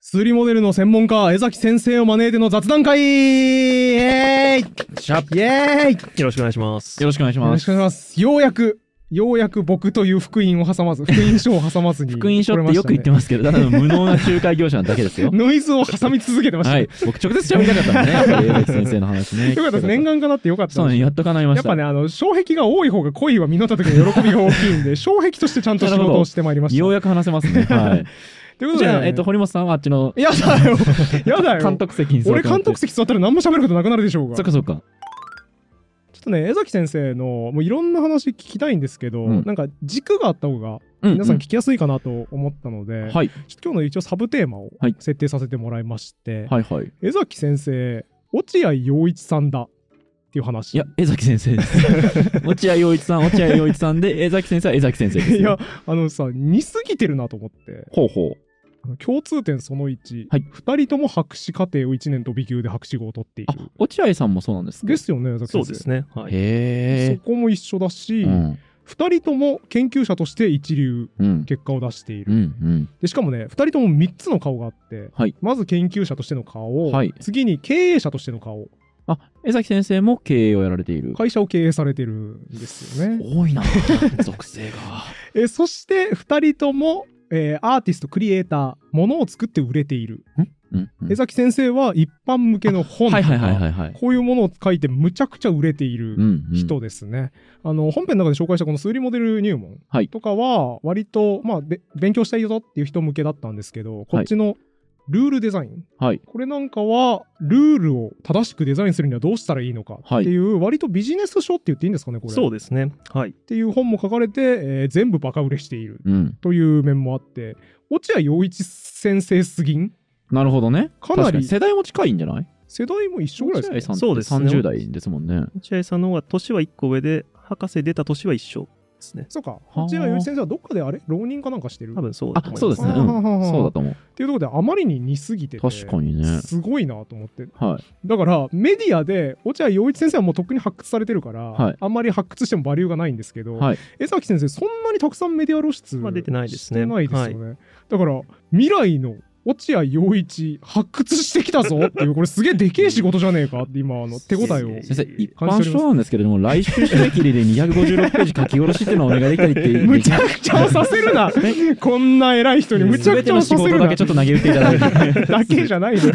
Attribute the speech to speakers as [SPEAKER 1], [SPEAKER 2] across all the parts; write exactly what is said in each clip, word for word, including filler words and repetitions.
[SPEAKER 1] 数理モデルの専門家、江崎先生を招いての雑談会イエーイ
[SPEAKER 2] シャープ
[SPEAKER 1] イエーイ
[SPEAKER 2] よろしくお願いします。
[SPEAKER 3] よろしくお願いします。
[SPEAKER 1] よろしくお願いします。ようやく、ようやく僕という福音を挟まず、福音書を挟まずに、
[SPEAKER 3] 福音書ってよく言ってますけど、ただの無能な仲介業者なだけですよ。
[SPEAKER 1] ノイズを挟み続けてました。
[SPEAKER 3] はい。僕直接喋りたかったんでね、やっぱり江崎先生の話ね。
[SPEAKER 1] よかったです。念願かなってよかったです。
[SPEAKER 3] そうね、やっと叶いました。
[SPEAKER 1] やっぱね、あの、障壁が多い方が恋は実った時の喜びが大きいんで、障壁としてちゃんと仕事をしてまいりました。
[SPEAKER 3] ようやく話せますね。はい。
[SPEAKER 1] ということで、
[SPEAKER 3] じゃあ、えっと、堀本さんはあっちの。
[SPEAKER 1] やだよ。やだよ。
[SPEAKER 3] 監督席に座って。
[SPEAKER 1] 俺監督席座ったら何も喋ることなくなるでしょうが。
[SPEAKER 3] そっかそっか。
[SPEAKER 1] ちょっとね、江崎先生のもういろんな話聞きたいんですけど、うん、なんか軸があった方が皆さん聞きやすいかなと思ったので、うんうん、はい、ちょっと今日の一応サブテーマを設定させてもらいまして、はいはいはい、江崎先生、落合陽一さんだっていう話。
[SPEAKER 3] いや、江崎先生です。落合陽一さん、落合陽一さんで、江崎先生は江崎先生ですよ。
[SPEAKER 1] いや、あのさ、似すぎてるなと思って。
[SPEAKER 3] ほうほう。
[SPEAKER 1] 共通点そのいち、はい、ふたりとも博士課程をいちねん飛び級で博士号を取っている。
[SPEAKER 3] あ、落合さんもそうなんですか？
[SPEAKER 1] ですよね、江崎先生。
[SPEAKER 2] そうですね。はい、
[SPEAKER 3] へ
[SPEAKER 1] そこも一緒だし、うん、ふたりとも研究者として一流結果を出している。うんうん、でしかもね、ふたりともみっつの顔があって、はい、まず研究者としての顔、はい、次に経営者としての顔。
[SPEAKER 3] あ、江崎先生も経営をやられている。
[SPEAKER 1] 会社を経営されてるんですよね。
[SPEAKER 3] 多いな属性が。
[SPEAKER 1] えそしてふたりともえー、アーティスト、クリエイター、ものを作って売れている。うんうん、江崎先生は一般向けの本とか、こういうものを書いてむちゃくちゃ売れている人ですね。うんうん、あの本編の中で紹介したこの数理モデル入門とかは、割と、まあ、勉強したいよっていう人向けだったんですけど、こっちのルールデザイン、はい、これなんかはルールを正しくデザインするにはどうしたらいいのかっていう、はい、割とビジネス書って言っていいんですかねこれ。
[SPEAKER 2] そうですね、はい、
[SPEAKER 1] っていう本も書かれて、えー、全部バカ売れしているという面もあって、うん、落合陽一先生すぎん。
[SPEAKER 3] なるほどね。
[SPEAKER 1] かなり
[SPEAKER 3] 世代も近いんじゃない？
[SPEAKER 1] 世代も一緒ぐらいですね。
[SPEAKER 3] 落合さんってさんじゅう代ですもんね。
[SPEAKER 2] 落合さんの方が年はいっこ上で、博士出た年は一緒ですね。
[SPEAKER 1] そうか。落合陽一先生はどっかであれ浪人かなんかしてる？
[SPEAKER 2] 多分そうだと思います。
[SPEAKER 3] あ、そうですね。うん、そうだと思う。
[SPEAKER 1] っていうところであまりに似すぎてて、
[SPEAKER 3] 確かにね。
[SPEAKER 1] すごいなと思って。
[SPEAKER 3] はい。
[SPEAKER 1] だからメディアで落合陽一先生はもうとっくに発掘されてるから、はい、あんまり発掘してもバリューがないんですけど、はい、江崎先生そんなにたくさんメディア露出
[SPEAKER 2] は出てないですね。
[SPEAKER 1] してないですよね。はい、だから未来の落合陽一発掘してきたぞっていうこれすげえでけえ仕事じゃねえかって今あの手応えを
[SPEAKER 3] 先生一般書なんですけれども来週締め切りでにひゃくごじゅうろくページ書き下ろしっていうのをお願いできたりって
[SPEAKER 1] むちゃくちゃさせるなこんな偉い人にむちゃくちゃさせるな。
[SPEAKER 3] 全ての仕事だけちょっと投げ打っていただいて
[SPEAKER 1] だけじゃないの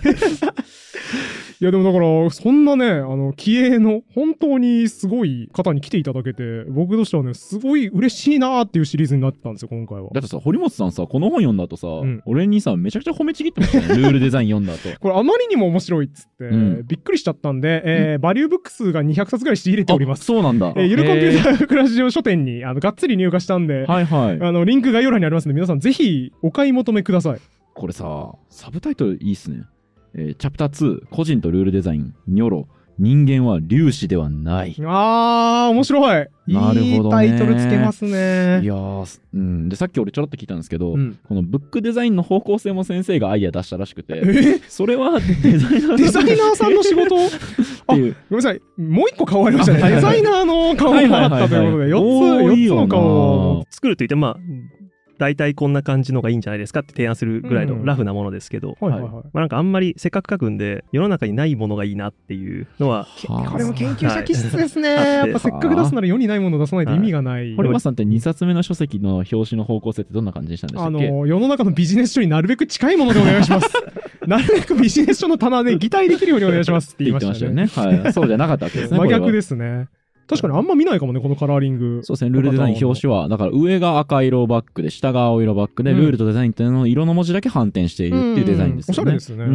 [SPEAKER 1] いやでもだからそんなねあの気鋭の本当にすごい方に来ていただけて僕としてはねすごい嬉しいなーっていうシリーズになってたんですよ今回は。
[SPEAKER 3] だってさ堀本さんさこの本読んだ後さ、うん、俺にさめちゃくちゃ褒めちぎってましたねルールデザイン読んだ後。
[SPEAKER 1] これあまりにも面白いっつって、うん、びっくりしちゃったんで、えー、バリューブックスがにひゃくさつぐらい仕入れております。
[SPEAKER 3] そうなんだ。
[SPEAKER 1] えー、ゆるコンピュータークラジオ書店にあのがっつり入荷したんで、はいはい、あのリンク概要欄にありますので皆さんぜひお買い求めください。
[SPEAKER 3] これさサブタイトルいいっすね。えー、チャプターツー個人とルールデザインニョロ人間は粒子ではない。
[SPEAKER 1] あー面白い。なるほどね。いいタイトルつけますね。
[SPEAKER 3] いやー、うん、でさっき俺ちょろっと聞いたんですけど、うん、このブックデザインの方向性も先生がアイデア出したらしくて、
[SPEAKER 1] え
[SPEAKER 3] それはデザイナー
[SPEAKER 1] デザイナーさんの仕事っていう。ごめんなさいもう一個顔ありましたね。デザイナーの顔もあったということでよっつよっつの顔を
[SPEAKER 2] 作るといってまあ大体こんな感じのがいいんじゃないですかって提案するぐらいのラフなものですけど、まあなんかあんまりせっかく書くんで世の中にないものがいいなっていうのは、
[SPEAKER 1] これも研究者気質ですね。やっぱせっかく出すなら世にないものを出さないと意味がない。
[SPEAKER 3] 堀本さんってにさつめの書籍の表紙の方向性ってどんな感じでしたんでしたっけ？
[SPEAKER 1] あの世の中のビジネス書になるべく近いものでお願いします。なるべくビジネス書の棚で擬態できるようにお願いしますって言いましたよね。
[SPEAKER 3] はい、そうじゃなかったわけですね。
[SPEAKER 1] 真逆ですね。確かにあんま見ないかもねこのカラーリング。
[SPEAKER 3] そうですね。ルールデザイン表紙はだから上が赤色バックで下が青色バックで、うん、ルールとデザインっていうの色の文字だけ反転しているっていうデザインですよね。
[SPEAKER 1] おしゃれですね。
[SPEAKER 3] うん、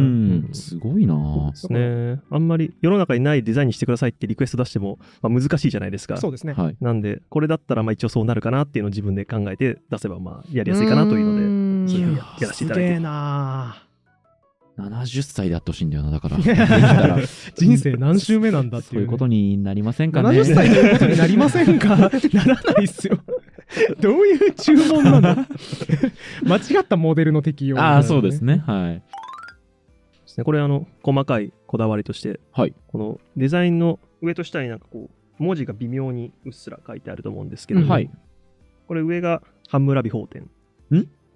[SPEAKER 3] すごいなぁ。
[SPEAKER 2] ですね。あんまり世の中にないデザインにしてくださいってリクエスト出しても、まあ、難しいじゃないですか。
[SPEAKER 1] そうですね。
[SPEAKER 2] はい、なんでこれだったらまあ一応そうなるかなっていうのを自分で考えて出せばまあやりやすいかなというので、そういうふうにやらせていただいて。
[SPEAKER 1] すげえなぁ。
[SPEAKER 3] ななじゅっさいであってほしいんだよな。だから
[SPEAKER 1] 人生何周目なんだっていう、ね、
[SPEAKER 3] そういうことになりませんかね。
[SPEAKER 1] ななじゅっさいということになりませんかならないっすよ。どういう注文なの間違ったモデルの適用、ね、
[SPEAKER 3] ああそうですね。はい
[SPEAKER 2] これあの細かいこだわりとして、はい、このデザインの上と下になんかこう文字が微妙にうっすら書いてあると思うんですけど、うんはい、これ上がハンムラビ法典
[SPEAKER 1] ん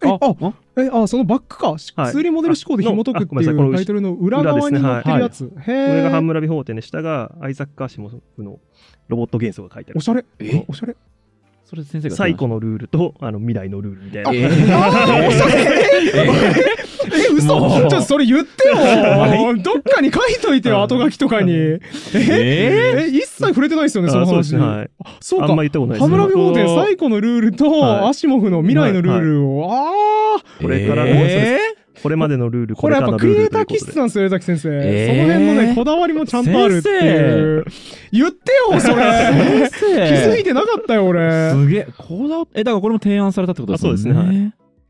[SPEAKER 1] ああえあそのバックか、数理モデル思考で紐解くっていうタイトルの裏側に載ってるやつ、
[SPEAKER 2] ね、はい、へ上がハンムラビ法典で、下がアイザック・アシモフのロボット元素が書いてある。
[SPEAKER 1] おしゃれ、えおしゃれ。
[SPEAKER 3] それ先生が
[SPEAKER 2] 最古のルールとあの未来のルールみたいな。
[SPEAKER 1] えー、あおしゃれええ嘘ちょっとそれ言ってよどっかに書いといてよ後書きとかにええ一切触れてないですよねその話。
[SPEAKER 2] そう、はい、
[SPEAKER 1] そうか
[SPEAKER 2] あんま言ったことないです。
[SPEAKER 1] ハムラビ法典最古のルールとアシモフの未来のルールを、はいはい、あ
[SPEAKER 2] あこれからの、えーこれまでのルール、
[SPEAKER 1] これやっぱクリエイター気質なんですよ、江崎先生。えー、その辺のね、こだわりもちゃんとあるっていう。言ってよ、それ気づいてなかったよ、俺。
[SPEAKER 3] すげえ。こだわえ、だからこれも提案されたってことですね。
[SPEAKER 2] そうですね。はい、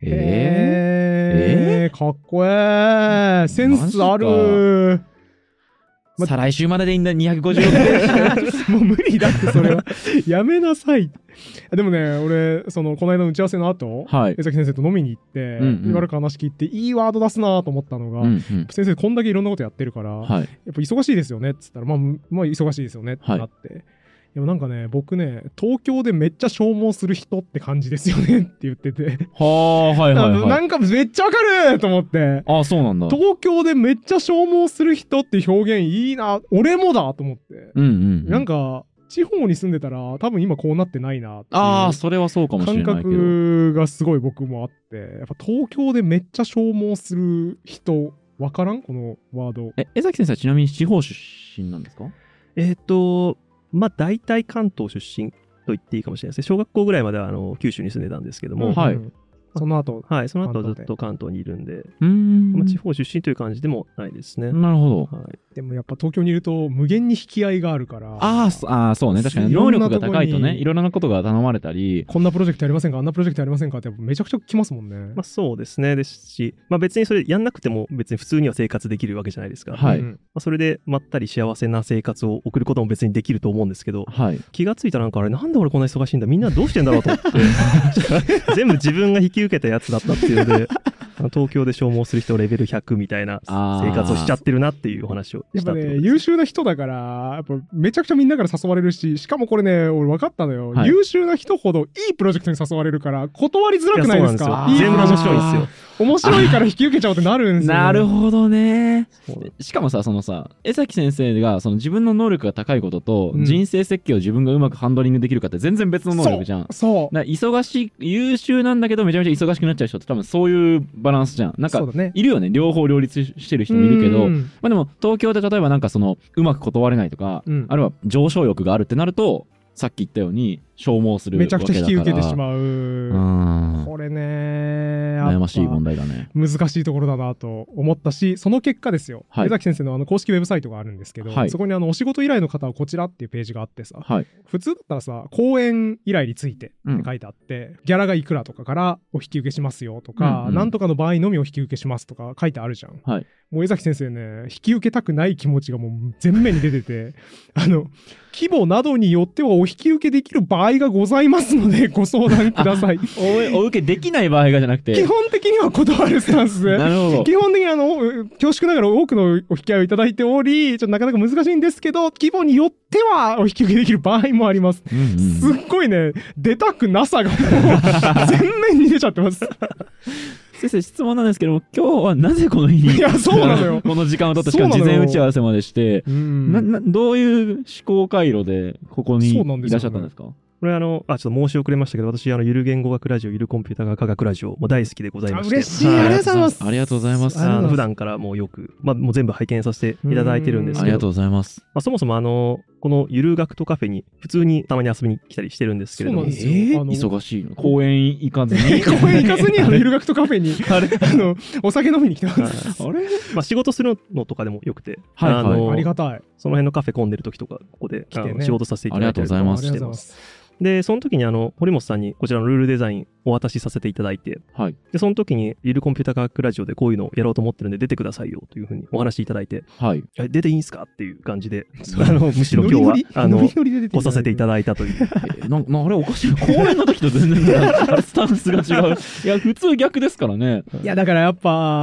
[SPEAKER 1] えー、えー、かっこええ。センスある。
[SPEAKER 3] ま、再来週まででいいんだ、にひゃくごじゅうろくページ。
[SPEAKER 1] もう無理だって、それは。やめなさい。でもね、俺、その、この間の打ち合わせの後、はい、江崎先生と飲みに行って、うんうん、しばらく話聞いて、いいワード出すなと思ったのが、うんうん、先生こんだけいろんなことやってるから、はい、やっぱ忙しいですよねって言ったら、まあ、まあ、忙しいですよねってなって、はい、でもなんかね、僕ね、東京でめっちゃ消耗する人って感じですよねって言ってて。
[SPEAKER 3] はあ、はいはい、はい。
[SPEAKER 1] なんかめっちゃわかると思って。
[SPEAKER 3] ああ、そうなんだ。
[SPEAKER 1] 東京でめっちゃ消耗する人って表現いいな。俺もだと思って。
[SPEAKER 3] うんうん、うん。
[SPEAKER 1] なんか、地方に住んでたら多分今こうなってないなっていう。
[SPEAKER 3] ああ、それはそうかもしれないけど。
[SPEAKER 1] 感覚がすごい僕もあって。やっぱ東京でめっちゃ消耗する人、わからんこのワード。
[SPEAKER 3] え、江崎先生はちなみに地方出身なんですか？
[SPEAKER 2] えっと、まあ大体関東出身と言っていいかもしれないですね。小学校ぐらいまではあの九州に住んでたんですけども、
[SPEAKER 1] はい、その後
[SPEAKER 2] はいその後ずっと関東にいるんで、うーん、まあ、地方出身という感じでもないですね。
[SPEAKER 3] なるほど、
[SPEAKER 1] はい、でもやっぱ東京にいると無限に引き合いがあるから、
[SPEAKER 3] ああそうね、確かに能力が高いとね、いろんなことが頼まれたり、
[SPEAKER 1] こんなプロジェクトやりませんか、あんなプロジェクトやりませんかってめちゃくちゃ来ますもんね。
[SPEAKER 2] まあそうですね。ですし、まあ、別にそれやんなくても別に普通には生活できるわけじゃないですか。
[SPEAKER 3] はい、
[SPEAKER 2] まあ、それでまったり幸せな生活を送ることも別にできると思うんですけど、はい、気がついたらなんかあれなんで俺こんな忙しいんだ、みんなどうしてんだろうと思って全部自分が引き受けたやつだったっていうので東京で消耗する人レベルひゃくみたいな生活をしちゃってるなっていうお話をしたってことです。
[SPEAKER 1] やっぱね、優秀な人だからやっぱめちゃくちゃみんなから誘われるし、しかもこれね俺分かったのよ、はい、優秀な人ほどいいプロジェクトに誘われるから断りづらくないですか。
[SPEAKER 2] いい全部面白いですよ。
[SPEAKER 1] 面白いから引き受けちゃおうってなるんですよ。
[SPEAKER 3] なるほどね。しかもさ、そのさ、江崎先生がその自分の能力が高いことと、うん、人生設計を自分がうまくハンドリングできるかって全然別の能力じゃん。
[SPEAKER 1] そうそう
[SPEAKER 3] だ忙しい、優秀なんだけどめちゃめちゃ忙しくなっちゃう人って多分そういうバランスじゃん。なんか、ね、いるよね、両方両立してる人もいるけど、まあでも東京で例えばなんかそのうまく断れないとか、うん、あるいは上昇欲があるってなると、さっき言ったように消耗するわけだから
[SPEAKER 1] めちゃくちゃ引き受けてしまう。うんこれね
[SPEAKER 3] 悩ましい問題だね。
[SPEAKER 1] 難しいところだなと思ったし、その結果ですよ、はい、江崎先生のあの公式ウェブサイトがあるんですけど、はい、そこにあのお仕事依頼の方はこちらっていうページがあってさ、はい、普通だったらさ講演依頼についてって書いてあって、うん、ギャラがいくらとかからお引き受けしますよとか、うんうん、なんとかの場合のみお引き受けしますとか書いてあるじゃん、はい、もう江崎先生ね、引き受けたくない気持ちがもう前面に出ててあの規模などによってはお引き受けできる場合がございますのでご相談ください
[SPEAKER 3] お, お受けできない場合がじゃなくて
[SPEAKER 1] 基本的には断るスタンスでなるほど。基本的にあの恐縮ながら多くのお引き合いをいただいており、ちょっとなかなか難しいんですけど、規模によってはお引き受けできる場合もあります、うんうん、すっごいね出たくなさがもう前面に出ちゃってます
[SPEAKER 3] 先生、質問なんですけども、今日はなぜこの日に
[SPEAKER 1] いやそうなのよ
[SPEAKER 3] この時間を取って、しかも事前打ち合わせまでして、ななどういう思考回路でここにいらっしゃったんですか？
[SPEAKER 2] これあの、あ、ちょっと申し遅れましたけど、私、あの、ゆる言語学ラジオ、ゆるコンピューター科学ラジオも大好きでございまして。
[SPEAKER 1] 嬉しい、ありがとうございます。
[SPEAKER 3] ありがとうございます。
[SPEAKER 2] あの普段からもうよく、まあ、もう全部拝見させていただいてるんですけど。
[SPEAKER 3] ありがとうございます。
[SPEAKER 2] まあ、そもそもあの、このゆる学徒カフェに普通にたまに遊びに来たりしてるんですけれども。
[SPEAKER 1] そうなんですよ。
[SPEAKER 3] えー、忙しいの。公園行かずに。
[SPEAKER 1] 公園行かずに、あの、ゆる学徒カフェに、あれ、あの、お酒飲みに来てます。
[SPEAKER 2] あれまあ、仕事するのとかでもよくて。
[SPEAKER 1] はい、はい、あの、ありがたい。
[SPEAKER 2] その辺のカフェ混んでる時とか、ここで、ね、仕事させていただいてる。
[SPEAKER 3] ありがとうございます。
[SPEAKER 2] してます。で、その時にあの、堀本さんにこちらのルールデザインお渡しさせていただいて、はい。で、その時に、ゆるコンピューター科学ラジオでこういうのをやろうと思ってるんで出てくださいよというふうにお話しいただいて、はい。出ていいんすかっていう感じで、あの、むしろ今日は、あの、来させていただいたという。
[SPEAKER 3] えー、な、な、あれおかしい。公演の時と全然、あれスタンスが違う。いや、普通逆ですからね。
[SPEAKER 1] いや、だからやっぱ、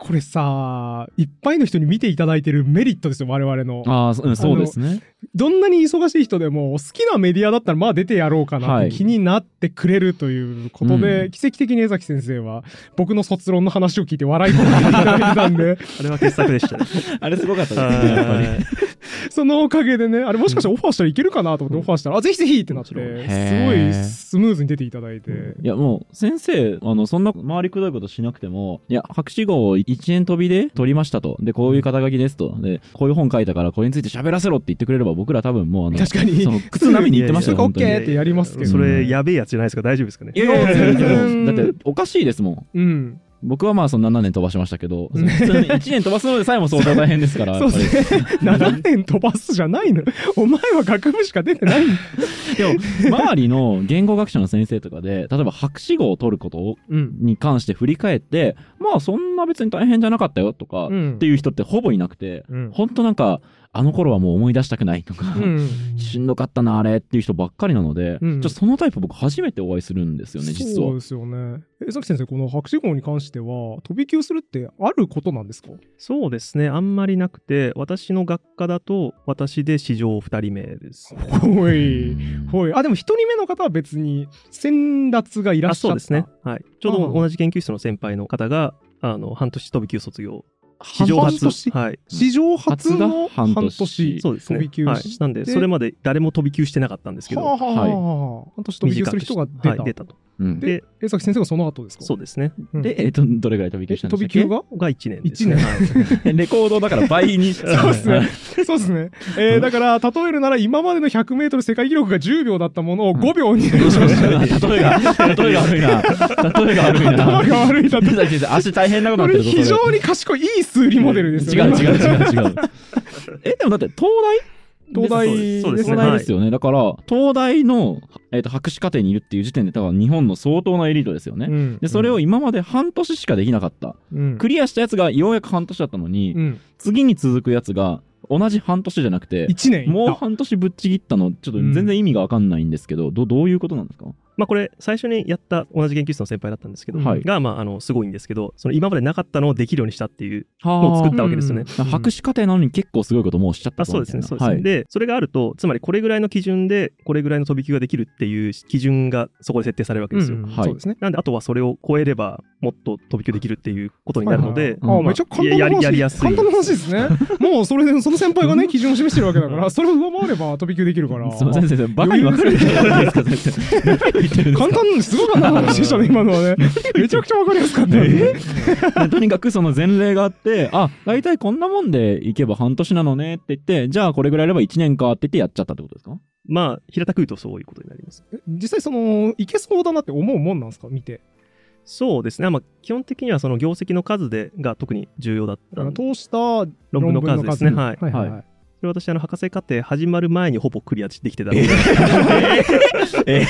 [SPEAKER 1] これさ、いっぱいの人に見ていただいてるメリットですよ、我々の。
[SPEAKER 3] ああ、うん、そうですね。
[SPEAKER 1] どんなに忙しい人でも好きなメディアだったらまあ出てやろうかなって気になってくれるということで、はい、奇跡的に江崎先生は僕の卒論の話を聞いて笑い込んでいただいてたんで
[SPEAKER 2] あれは傑作でしたね。
[SPEAKER 3] あれすごかったですね、やっぱり。
[SPEAKER 1] そのおかげでね、あれもしかしたらオファーしたらいけるかなと思ってオファーしたら、うん、あ、ぜひぜひってなって、すごいスムーズに出ていただいて。
[SPEAKER 3] いやもう先生、あの、そんな回りくどいことしなくても、いや、博士号をいちねん飛びで取りましたと。で、こういう肩書きですと。で、こういう本書いたからこれについて喋らせろって言ってくれれば僕ら多分もうあの、
[SPEAKER 1] 確かに。
[SPEAKER 3] その靴並みに言ってましたよ。
[SPEAKER 1] オッケーってやりますけど。
[SPEAKER 2] それやべえやつじゃないですか、大丈夫ですかね。
[SPEAKER 3] いやいやいや、だっておかしいですも
[SPEAKER 1] ん。うん。
[SPEAKER 3] 僕はまあそのななねん飛ばしましたけど、普通にいちねん飛ばすのでさえも相当大変ですから。
[SPEAKER 1] そうですね。ななねん飛ばすじゃないの。お前は学部しか出てないんだ。
[SPEAKER 3] でも、周りの言語学者の先生とかで、例えば博士号を取ることに関して振り返って、うん、まあそんな別に大変じゃなかったよとか、うん、っていう人ってほぼいなくて、うん、ほんとなんか、あの頃はもう思い出したくないとか、うん、しんどかったなあれっていう人ばっかりなので、うん、ちょっとそのタイプ僕初めてお会いするんですよね、実は。
[SPEAKER 1] そうですよね。江崎先生、この博士号に関しては飛び級するってあることなんですか？
[SPEAKER 2] そうですね、あんまりなくて、私の学科だと私で史上ふたりめです。
[SPEAKER 1] ほいほい。あ、でもひとりめの方は別に先達がいらっしゃった。
[SPEAKER 2] あ、そうですね、はい、ちょうど同じ研究室の先輩の方があの半年飛び級卒業、史上初、はい、
[SPEAKER 1] 史上初の半年
[SPEAKER 2] そうですね、飛び級して、はい、なんでそれまで誰も飛び級してなかったんですけど、はあはあ、
[SPEAKER 1] はい、半年飛び級する人が出た、はい、
[SPEAKER 2] 出たと。
[SPEAKER 1] うん、で、江崎先生がその後ですか？
[SPEAKER 2] そうですね。
[SPEAKER 3] うん、で、えっと、どれぐらい飛び級したんですか？飛び級
[SPEAKER 1] が
[SPEAKER 2] がいちねんですね。
[SPEAKER 1] いちねん。
[SPEAKER 3] レコードだから倍に。
[SPEAKER 1] そうですね。そうですね。えー、だから、例えるなら今までのひゃくメートル世界記録がじゅうびょうだったものをごびょうにしました。
[SPEAKER 3] 例えが、例えが悪いな。例えが悪いな。
[SPEAKER 1] 頭が悪いな。
[SPEAKER 3] 江崎先生、足大変なことになってるぞ。
[SPEAKER 1] 非常に賢い、いい数理モデルですよね。
[SPEAKER 3] 違う違う違う違う。え、でもだって、東大
[SPEAKER 1] 東大ですね。
[SPEAKER 3] 東大ですよね。だから、東大の、えーと、博士課程にいるっていう時点で、多分日本の相当なエリートですよね。うん、で、それを今まで半年しかできなかった。うん、クリアしたやつがようやく半年だったのに、うん、次に続くやつが同じ半年じゃなくて、
[SPEAKER 1] いちねん
[SPEAKER 3] もう半年ぶっちぎったの、ちょっと全然意味がわかんないんですけど、うん、ど, どういうことなんですか？
[SPEAKER 2] まあこれ最初にやった同じ研究室の先輩だったんですけど、はい、がまああのすごいんですけど、その今までなかったのをできるようにしたっていうのを作ったわけですよね。
[SPEAKER 3] うん、博士課程なのに結構すごいこともうしちゃった。
[SPEAKER 2] あ、そうですね、そうですね。はい、でそれがあると、つまりこれぐらいの基準でこれぐらいの飛び級ができるっていう基準がそこで設定されるわけですよ。うんはい、そうですね。なんであとはそれを超えればもっと飛び級できるっていうことになるので、
[SPEAKER 1] めちゃ簡単な話、やりやすい簡単な話ですね。もうそれでその先輩がね基準を示してるわけだから、それを上回れば飛び級できるから。
[SPEAKER 3] すみません先生、バカに分かるじゃないですか。先生何言ってるんですか？
[SPEAKER 1] 簡単なんです。すごかった話でしたね、今のはね。めちゃくちゃわかりやすかったね。
[SPEAKER 3] とにかくその前例があって、あ、大体こんなもんでいけば半年なのねって言って、じゃあこれぐらいあればいちねんかって言ってやっちゃったってことですか？
[SPEAKER 2] まあ、平たく言うとそういうことになります。
[SPEAKER 1] 実際その、いけそうだなって思うもんなんですか、見て。
[SPEAKER 2] そうですね。まあ、基本的にはその業績の数でが特に重要だった。
[SPEAKER 1] 通した
[SPEAKER 2] 論文の数ですね。はい。
[SPEAKER 1] はいはいはい。
[SPEAKER 2] で私、あの博士課程始まる前にほぼクリアできてたので。
[SPEAKER 1] え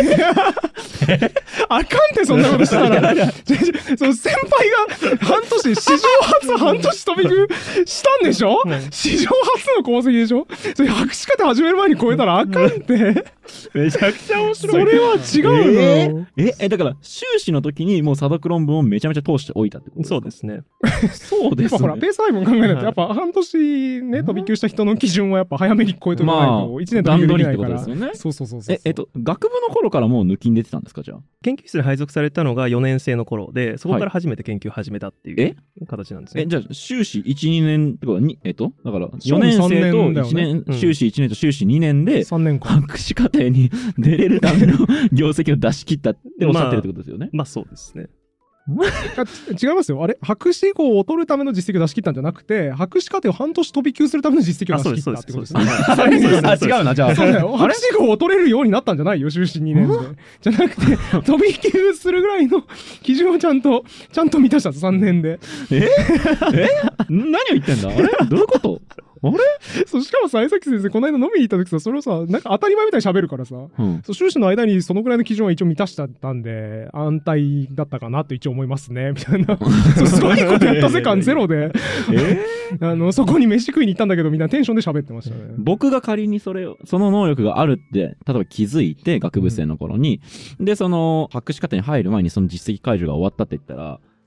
[SPEAKER 1] あかんってそんなことしたらその先輩が半年史上初半年飛び級したんでしょ、うん、史上初の功績でしょ。それ博士課程始める前に超えたらあかんって
[SPEAKER 2] めちゃくちゃ面白い。
[SPEAKER 1] それは違うの、
[SPEAKER 3] えー、えだから修士の時にもう査読論文をめちゃめちゃ通しておいたってことですか？
[SPEAKER 2] そうですね
[SPEAKER 3] そうですね。やっぱ
[SPEAKER 1] ほらペース配分考えないとやっぱ半年ね飛び級した人の基準はやっぱ早めに超えとかないといちねん飛び級できないから、まあ、段取りってことですよね。そうそうそうそう。
[SPEAKER 3] ええっと学部の頃からもう抜きん出てたんですか？じゃあ
[SPEAKER 2] 研究室に配属されたのがよねん生の頃で、そこから初めて研究を始めたっていう形なんですね。
[SPEAKER 3] え、じゃあ修士いち、にねんってことはに、えっと、だからよねん生といちねん、ね、修士いちねんと修士にねんで、さんねんかん博士課程に出れるための業績を出し切ったっておっしゃってるってことですよね。
[SPEAKER 2] まあ、まあそうですね。
[SPEAKER 1] 違いますよ。あれ博士号を取るための実績を出し切ったんじゃなくて、博士課程を半年飛び級するための実績を出し切ったってことですね。
[SPEAKER 3] あ、違うな、じゃあ。
[SPEAKER 1] そうだよ。博士号を取れるようになったんじゃないよ、修士にねんで。じゃなくて、飛び級するぐらいの基準をちゃんと、ちゃんと満たしたさんねんで。
[SPEAKER 3] ええ何を言ってんだあれどういうことあれ
[SPEAKER 1] そう、しかもさ、江崎先生、この間飲みに行った時さ、それをさ、なんか当たり前みたいに喋るからさ、うん、そう修士の間にそのぐらいの基準は一応満たしてたんで、安泰だったかなと一応思いますね、みたいな。そうすごいことやったぜ感ゼロで、えー、あの、そこに飯食いに行ったんだけど、みんなテンションで喋ってましたね。
[SPEAKER 3] 僕が仮にそれを、その能力があるって、例えば気づいて、学部生の頃に、うん、で、その、博士課程に入る前にその実績解除が終わったって言ったら、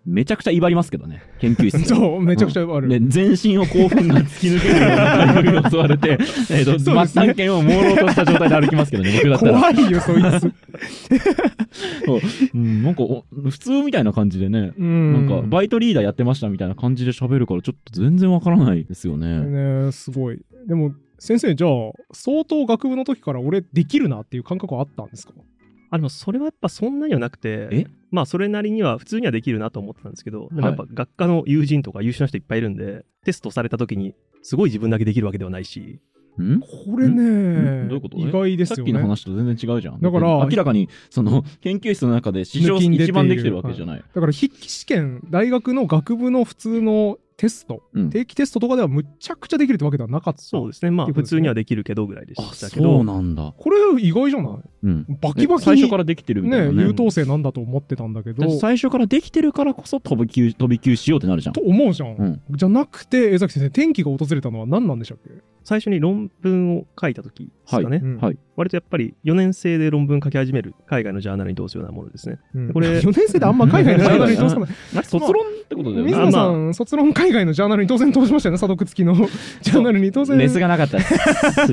[SPEAKER 3] めちゃくちゃ威張りますけどね、研究室で。
[SPEAKER 1] そう、めちゃくちゃ威張る。
[SPEAKER 3] で、全身を興奮が突き抜けるような感じに襲われて、えっと、末端剣を朦朧とした状態で歩きますけどね、僕だったら。
[SPEAKER 1] 怖いよ、そいつ。
[SPEAKER 3] そう、うん、なんか、普通みたいな感じでね、なんか、バイトリーダーやってましたみたいな感じで喋るから、ちょっと全然わからないですよね。
[SPEAKER 1] ね、すごい。でも、先生、じゃあ、相当学部の時から俺できるなっていう感覚はあったんですか？
[SPEAKER 2] あ、でもそれはやっぱそんなにはなくて、えまあそれなりには普通にはできるなと思ってたんですけど、でもやっぱ学科の友人とか優秀な人いっぱいいるんで、テストされた時にすごい自分だけできるわけではないし、
[SPEAKER 1] んこれね、どういうこと意外ですよね。
[SPEAKER 3] さっきの話と全然違うじゃん。
[SPEAKER 1] だから
[SPEAKER 3] 明らかにその研究室の中で史上一番できてるわけじゃない。
[SPEAKER 1] だから筆記試験、大学の学部の普通のテスト、うん、定期テストとかではむちゃくちゃできるってわけではなかった。
[SPEAKER 2] そうですね。まあ普通にはできるけどぐらいでしたけど。
[SPEAKER 3] そうなんだ。
[SPEAKER 1] これ意外じゃない？うん、バキバキ
[SPEAKER 3] 最初からできてるみたいな、ね、
[SPEAKER 1] ね、優等生なんだと思ってたんだけど、
[SPEAKER 3] 最初からできてるからこそ飛び級飛び級しようってなるじゃん。
[SPEAKER 1] と思うじゃん。うん、じゃなくて江崎先生、転機が訪れたのは何なんでしたっけ？
[SPEAKER 2] 最初に論文を書いた時ですかね。はいうんはい、割とやっぱりよねん生で論文書き始める海外のジャーナルに通すようなものですね。
[SPEAKER 1] うん、これよねん生であんま海外のジャーナルに通さない。
[SPEAKER 3] 卒論ってことだよね。
[SPEAKER 1] 水野さん、卒論海外のジャーナルに当然通しましたよね。査読付きのジャーナルに当然。
[SPEAKER 3] レスがなかったです。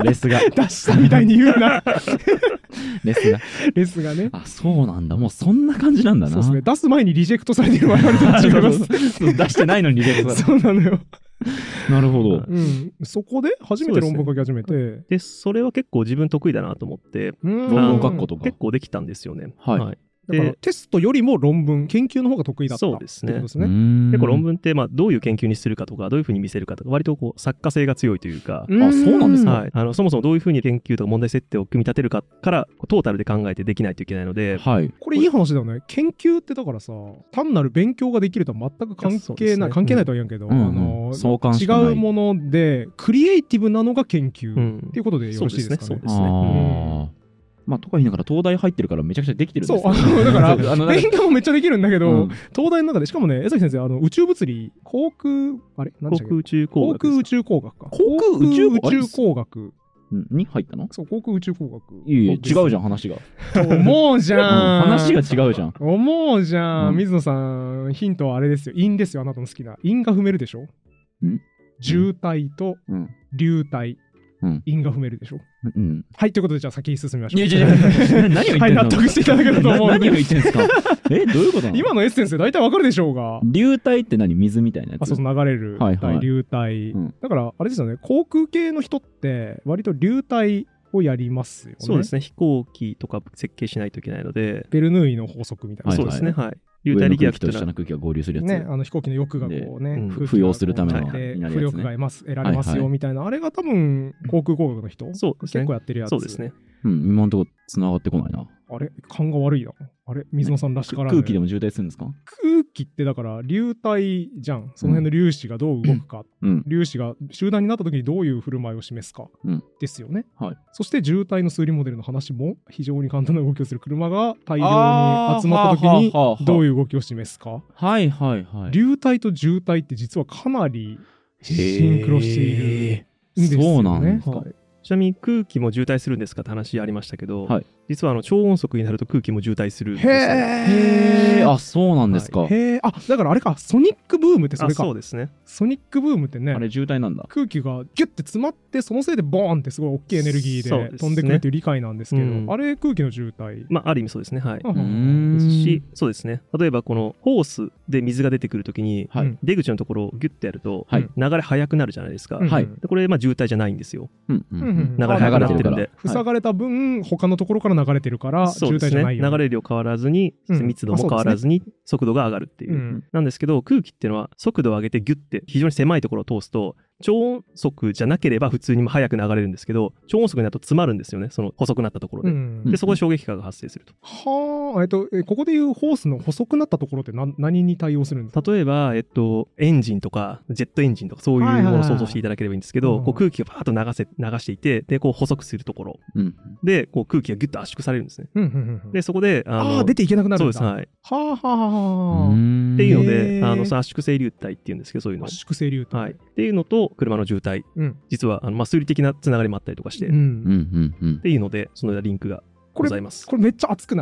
[SPEAKER 3] レスが。
[SPEAKER 1] 出したみたいに言うな。
[SPEAKER 3] レスが。
[SPEAKER 1] レスがね。
[SPEAKER 3] あ、そうなんだ。もうそんな感じなんだな。
[SPEAKER 1] そうですね。出す前にリジェクトされてる我々と違います。
[SPEAKER 3] 出してないのにリジェクトされてる。
[SPEAKER 1] そうなのよ。
[SPEAKER 3] なるほど、
[SPEAKER 1] うん。そこで初めて論文書き始めて。
[SPEAKER 2] で、で、それは結構自分得意だなと思って、
[SPEAKER 3] 論文書くことか。
[SPEAKER 2] 結構できたんですよね。
[SPEAKER 3] はい。はい、
[SPEAKER 1] だからテストよりも論文、研究の方が得意だった。
[SPEAKER 2] そうですね。
[SPEAKER 1] ですね。
[SPEAKER 2] 結構論文ってまあどういう研究にするかとか、どういうふうに見せるかとか、割とこう作家性が強いというか、
[SPEAKER 3] あ、そうなんですか。
[SPEAKER 2] はい。あのそもそもどういうふうに研究とか問題設定を組み立てるかからトータルで考えてできないといけないので、
[SPEAKER 3] はい。
[SPEAKER 1] これいい話だよね。研究ってだからさ、単なる勉強ができるとは全く関係ない、ね、関係ないとは言うんけど、うん、あの
[SPEAKER 3] 相関
[SPEAKER 1] 違うものでクリエイティブなのが研究っていうことでよろしいですかね。
[SPEAKER 2] そうですね。そうですね。
[SPEAKER 3] まあ、とか言いながら東大入ってるからめちゃくちゃできてるんですよ。
[SPEAKER 1] そう、あのだから勉強もめっちゃできるんだけど、うん、東大の中でしかもね、江崎先生、あの宇宙物理、航空あれ何でしたっけ？
[SPEAKER 2] 航空宇宙工学。
[SPEAKER 1] 航空宇宙工学か。
[SPEAKER 3] 航空宇宙
[SPEAKER 1] 工学
[SPEAKER 3] に入ったの？
[SPEAKER 1] そう、航空宇宙工学。
[SPEAKER 3] いいえ、違うじゃん話が。
[SPEAKER 1] 思うじゃん、うん、
[SPEAKER 3] 話が違うじゃん。
[SPEAKER 1] 思うじゃん、うん、水野さん、ヒントはあれですよ。因ですよ、あなたの好きな。因が踏めるでしょ？ん？渋滞と流体。うん、因が踏めるでしょ、うん、はい、ということでじゃあ先に進みましょう。
[SPEAKER 3] いやいやいや何を言ってんの？はい、
[SPEAKER 1] 納得していただけると思う。
[SPEAKER 3] 何を言ってんですか？え、どういうことなの？
[SPEAKER 1] 今のエッセンスで大体わかるでしょうが。
[SPEAKER 3] 流体って何？水みたいなやつ？
[SPEAKER 1] あ、そうそう、流れる、はいはい、流体、うん、だからあれですよね、航空系の人って割と流体をやりますよね。
[SPEAKER 2] そうですね、飛行機とか設計しないといけないので、
[SPEAKER 1] ベルヌーイの法則みたいな、
[SPEAKER 2] はいはい、そうですね、はい。
[SPEAKER 3] 流体力学と下の空気が合流するやつ、
[SPEAKER 1] ね、あの飛行機の翼がこうね、うん、
[SPEAKER 3] 浮揚するための、ね、
[SPEAKER 1] 浮力が得ます得られますよみたいな、はいはい、あれが多分航空工学の人、うん、そうですね、結構やってるやつ。
[SPEAKER 2] そうですね。
[SPEAKER 3] うん、今のところ繋がってこないな。
[SPEAKER 1] あれ、勘が悪いな。あれ、水野さんらしからぬ。
[SPEAKER 3] 空気でも渋滞するんですか？
[SPEAKER 1] 空気ってだから流体じゃん。その辺の粒子がどう動くか、うん、粒子が集団になった時にどういう振る舞いを示すか、うん、ですよね、はい。そして渋滞の数理モデルの話も非常に簡単な動きをする車が大量に集まった時にどういう動きを示すか。
[SPEAKER 3] はいはいはい。
[SPEAKER 1] 流体と渋滞って実はかなりシンクロしているんですよね。
[SPEAKER 3] そうなんですか。
[SPEAKER 2] はい、ちなみに空気も渋滞するんですかって話ありましたけど、はい、実はあの超音速になると空気も渋滞するんですよ。
[SPEAKER 3] へー、あ、そうなんですか。
[SPEAKER 1] はい、へー、あ、だからあれか、ソニックブームってそれか。
[SPEAKER 2] そうですね。
[SPEAKER 1] ソニックブームってね、
[SPEAKER 3] あれ渋滞なんだ。
[SPEAKER 1] 空気がギュッて詰まってそのせいでボーンってすごい大きいエネルギーで飛んでくるっていう理解なんですけど、うん、あれ空気の渋滞。
[SPEAKER 2] まあある意味そうですね、はい。ですし、そうですね。例えばこのホースで水が出てくるときに、はい、出口のところをギュッてやると、はい、流れ速くなるじゃないですか。はい、でこれまあ渋滞じゃないんですよ。うんうん、流れ速くなってるんで、
[SPEAKER 1] 塞がれた分他のところから流れてるから渋滞じゃないよ、ね。
[SPEAKER 2] 流れ量変わらずに、密度も変わらずに速度が上がるっていう、うん、なんですけど、空気っていうのは速度を上げてギュッて非常に狭いところを通すと超音速じゃなければ普通に速く流れるんですけど、超音速になると詰まるんですよね、その細くなったところで、うん、でそこで衝撃波が発生すると。
[SPEAKER 1] はあ、えっとここでいうホースの細くなったところって何、何に対応するんですか？
[SPEAKER 2] 例えば、えっと、エンジンとかジェットエンジンとかそういうものを想像していただければいいんですけど、こう空気がパーッと流せ流していて、でこう細くするところ、うん、でこう空気がギュッと圧縮されるんですね、うんうんうん、でそこであの
[SPEAKER 1] あ出ていけなくなるんだ。
[SPEAKER 2] そうです、はい、
[SPEAKER 1] はあはあはあ
[SPEAKER 2] っていうので、あのその圧縮性流体っていうんですけど、そういうの
[SPEAKER 1] 圧縮性流体、
[SPEAKER 2] はい、っていうのと車の渋滞、うん、実はあの、まあ、数理的なつながりもあったりとかして、うん、っていうのでそのリンクがございます。
[SPEAKER 1] これ、これめっちゃ熱くない？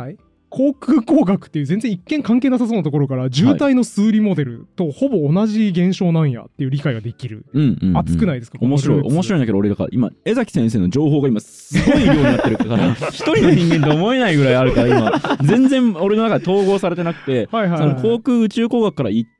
[SPEAKER 1] 航空工学っていう全然一見関係なさそうなところから渋滞の数理モデルとほぼ同じ現象なんやっていう理解ができる。
[SPEAKER 3] うんうんうん、
[SPEAKER 1] 熱くないですか？
[SPEAKER 3] 面白い面白いんだけど、俺だから今江崎先生の情報が今すごい量になってるから一人の人間と思えないぐらいあるから今全然俺の中で統合されてなくてはいはい、はい、その航空宇宙工学から行って、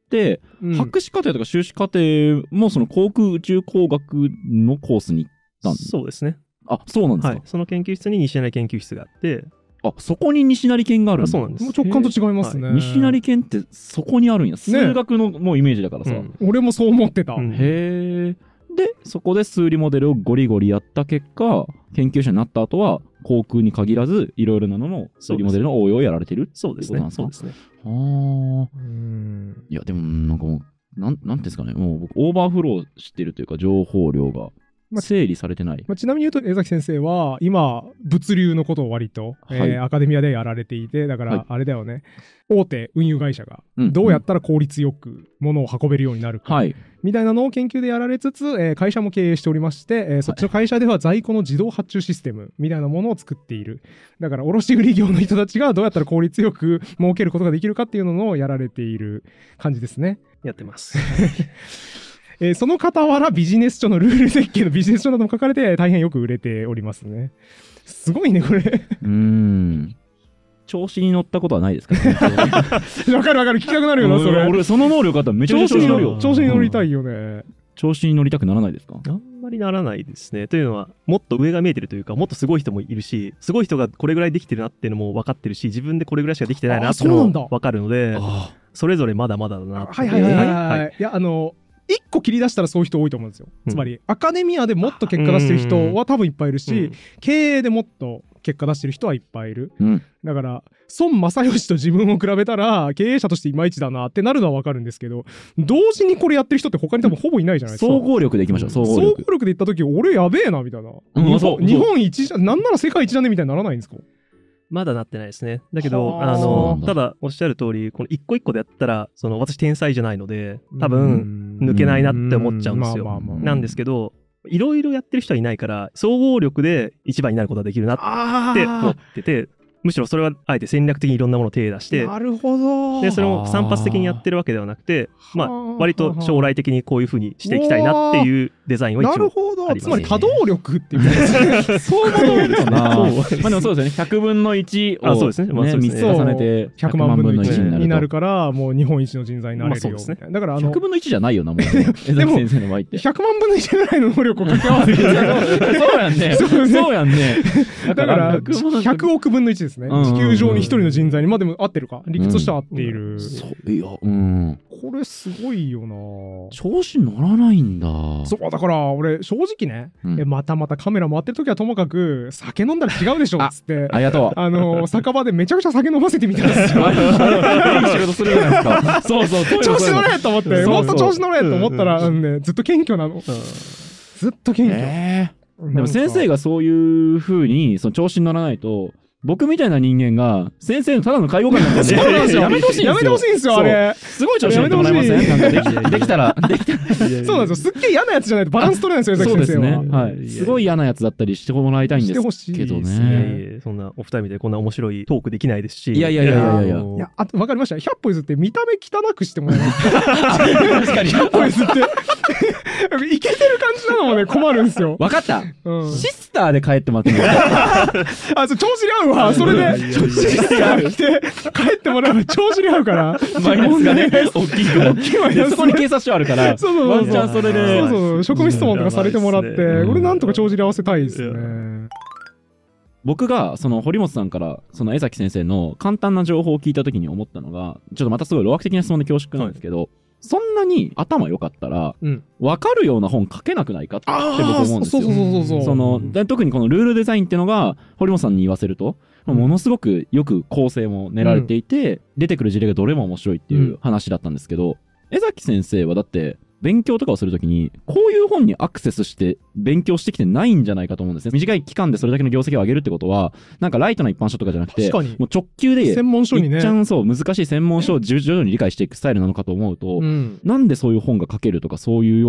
[SPEAKER 3] うん、博士課程とか修士課程もその航空宇宙工学のコースに行ったんです。
[SPEAKER 2] そうですね。
[SPEAKER 3] あ、そうなんですか。
[SPEAKER 2] はい、その研究室に西成研究室があって。
[SPEAKER 3] あ、そこに西成研があるんだ。
[SPEAKER 2] そうなんです。
[SPEAKER 1] 直感と違いますね。
[SPEAKER 3] 西成研ってそこにあるんや。数学のもうイメージだからさ。ね
[SPEAKER 1] うん、俺もそう思ってた。
[SPEAKER 3] うん、へえ。で、そこで数理モデルをゴリゴリやった結果、研究者になった後は、航空に限らず、いろいろなのの数理モデルの応用をやられてる
[SPEAKER 2] そうですね。そうですね。
[SPEAKER 3] はあ。いや、でも、なんかもう、なん、なんですかね。もう僕、オーバーフローしてるというか、情報量が。整理されてない。
[SPEAKER 1] まあ、ちなみに言うと江崎先生は今物流のことを割と、はい、えー、アカデミアでやられていて、だからあれだよね、はい、大手運輸会社がどうやったら効率よく物を運べるようになるか、うん、みたいなのを研究でやられつつ、えー、会社も経営しておりまして、えー、そっちの会社では在庫の自動発注システムみたいなものを作っている。だから卸売業の人たちがどうやったら効率よく儲けることができるかっていうのをやられている感じですね。
[SPEAKER 2] やってます
[SPEAKER 1] えー、その傍らビジネス書のルール設計のビジネス書なども書かれて大変よく売れておりますね。すごいねこれ。
[SPEAKER 3] うーん。調子に乗ったことはないですかね。
[SPEAKER 1] わかるわかる、聞きたくなるよなそれ。
[SPEAKER 3] 俺その能力あったらめちゃくちゃ調子に乗るよ。
[SPEAKER 1] 調子に乗りたいよね、うん。
[SPEAKER 3] 調子に乗りたくならないですか？
[SPEAKER 2] あんまりならないですね。というのはもっと上が見えてるというか、もっとすごい人もいるし、すごい人がこれぐらいできてるなっていうのも分かってるし、自分でこれぐらいしかできてないなっていうのも分かるので、それぞれまだまだだなって。
[SPEAKER 1] はいはいはいはい、はいはい、いやあの一個切り出したらそういう人多いと思うんですよ。つまり、うん、アカデミアでもっと結果出してる人は多分いっぱいいるし、うん、経営でもっと結果出してる人はいっぱいいる、うん、だから孫正義と自分を比べたら経営者としていまいちだなってなるのは分かるんですけど、同時にこれやってる人って他に多分ほぼいないじゃないですか。
[SPEAKER 3] 総合力でいきましょう。総合力、
[SPEAKER 1] 総合力でいった時俺やべえなみたいな、うん、日本、日本一じゃなんなら世界一じゃねみたいにならないんですか？
[SPEAKER 2] まだなってないですね。だけど、あの、ただおっしゃる通り、この一個一個でやったら、その私天才じゃないので、多分抜けないなって思っちゃうんですよ。なんですけど、いろいろやってる人はいないから、総合力で一番になることができるなって思ってて、むしろそれはあえて戦略的にいろんなものを手出して、
[SPEAKER 1] なるほど。
[SPEAKER 2] で、それを散発的にやってるわけではなくて、まあ、割と将来的にこういうふうにしていきたいなっていうデザインは一応ありますね。
[SPEAKER 1] なるほど。つまり多動力っていうことそういうこと
[SPEAKER 3] な。まあでもそうですよね。ひゃくぶんのいちを、ね、そうですね。まあ、みっつ重ねて
[SPEAKER 1] ひゃくまんぶんのいちになるから、もう日本一の人材になれるよ。まあ、ね、だからあの
[SPEAKER 3] ひゃくぶんのいちじゃないよな、もう。江崎先生の場合って。
[SPEAKER 1] ひゃくまんぶんのいちぐらいの能力を掛け合わせてる。
[SPEAKER 3] そうやんね。そうやんね。
[SPEAKER 1] だからひゃくおくぶんのいちですね。地球上に一人の人材に、まあでも合ってるか、理屈としては合っている、うん、
[SPEAKER 3] そういや、うん、
[SPEAKER 1] これすごいよな。
[SPEAKER 3] 調子乗らないんだ。
[SPEAKER 1] そうだから俺正直ね、うん、えまたまたカメラ回ってる時はともかく酒飲んだら違うでしょっつって
[SPEAKER 3] ありがとう
[SPEAKER 1] あの酒場でめちゃくちゃ酒飲ませてみたんですよ。いい
[SPEAKER 3] 仕事するじゃないですか。そうそう
[SPEAKER 1] 調子乗れと思ってもっと調子乗れと思ったら、うんね、ずっと謙虚なの、うん、ずっと謙虚、え
[SPEAKER 3] ー、でも先生がそういう風にその調子に乗らないと僕みたいな人間が先生のただの介護官なんですよ。そうなんですよ。やめてほしいんですよ。やめてほしいんですよ、あれ。すごい調子乗ってもらえません？なんかでき、できたら、できたら。
[SPEAKER 1] そうなんですよ。すっげえ嫌なやつじゃないとバランス取れないんですよ、江崎先生は。
[SPEAKER 3] そうですね。はい。すごい嫌なやつだったりしてもらいたいんですけどね。
[SPEAKER 2] そんなお二人みたいにこんな面白いトークできないですし。
[SPEAKER 3] いやいやいやいやいや。
[SPEAKER 1] いや、あとわかりました。ひゃっぽいずって見た目汚くしてもらえますか？確かにひゃっぽいずって。イケてる感じなのもね、困るんですよ。
[SPEAKER 3] わかった。シスターで帰ってもらってもいいですか？
[SPEAKER 1] あ、そう、調子に合うわ。それで。シスター来て帰ってもらえば調子に合うから
[SPEAKER 3] マイナスがね大きい大きいマイナスそこに警察署あるからそうそうワンチャンそれで
[SPEAKER 1] そうそう職務質問とかされてもらって俺なんとか帳尻合わせたいですね。
[SPEAKER 3] 僕がその堀本さんからその江崎先生の簡単な情報を聞いた時に思ったのがちょっとまたすごい路悪的な質問で恐縮なんですけど、はい、そんなに頭良かったら、うん、分かるような本書けなくないかって僕思うんですよ。そうそうそうそう。その特にこのルールデザインっていうのが堀本さんに言わせると、うん、ものすごくよく構成も練られていて、うん、出てくる事例がどれも面白いっていう話だったんですけど、うん、江崎先生はだって勉強とかをするときにこういう本にアクセスして勉強してきてないんじゃないかと思うんですね。短い期間でそれだけの業績を上げるってことはなんかライトな一般書とかじゃなくてもう直球で
[SPEAKER 1] 専門書にねいっ
[SPEAKER 3] ちゃんそう難しい専門書を徐々に理解していくスタイルなのかと思うと、うん、なんでそういう本が書けるとかそういうような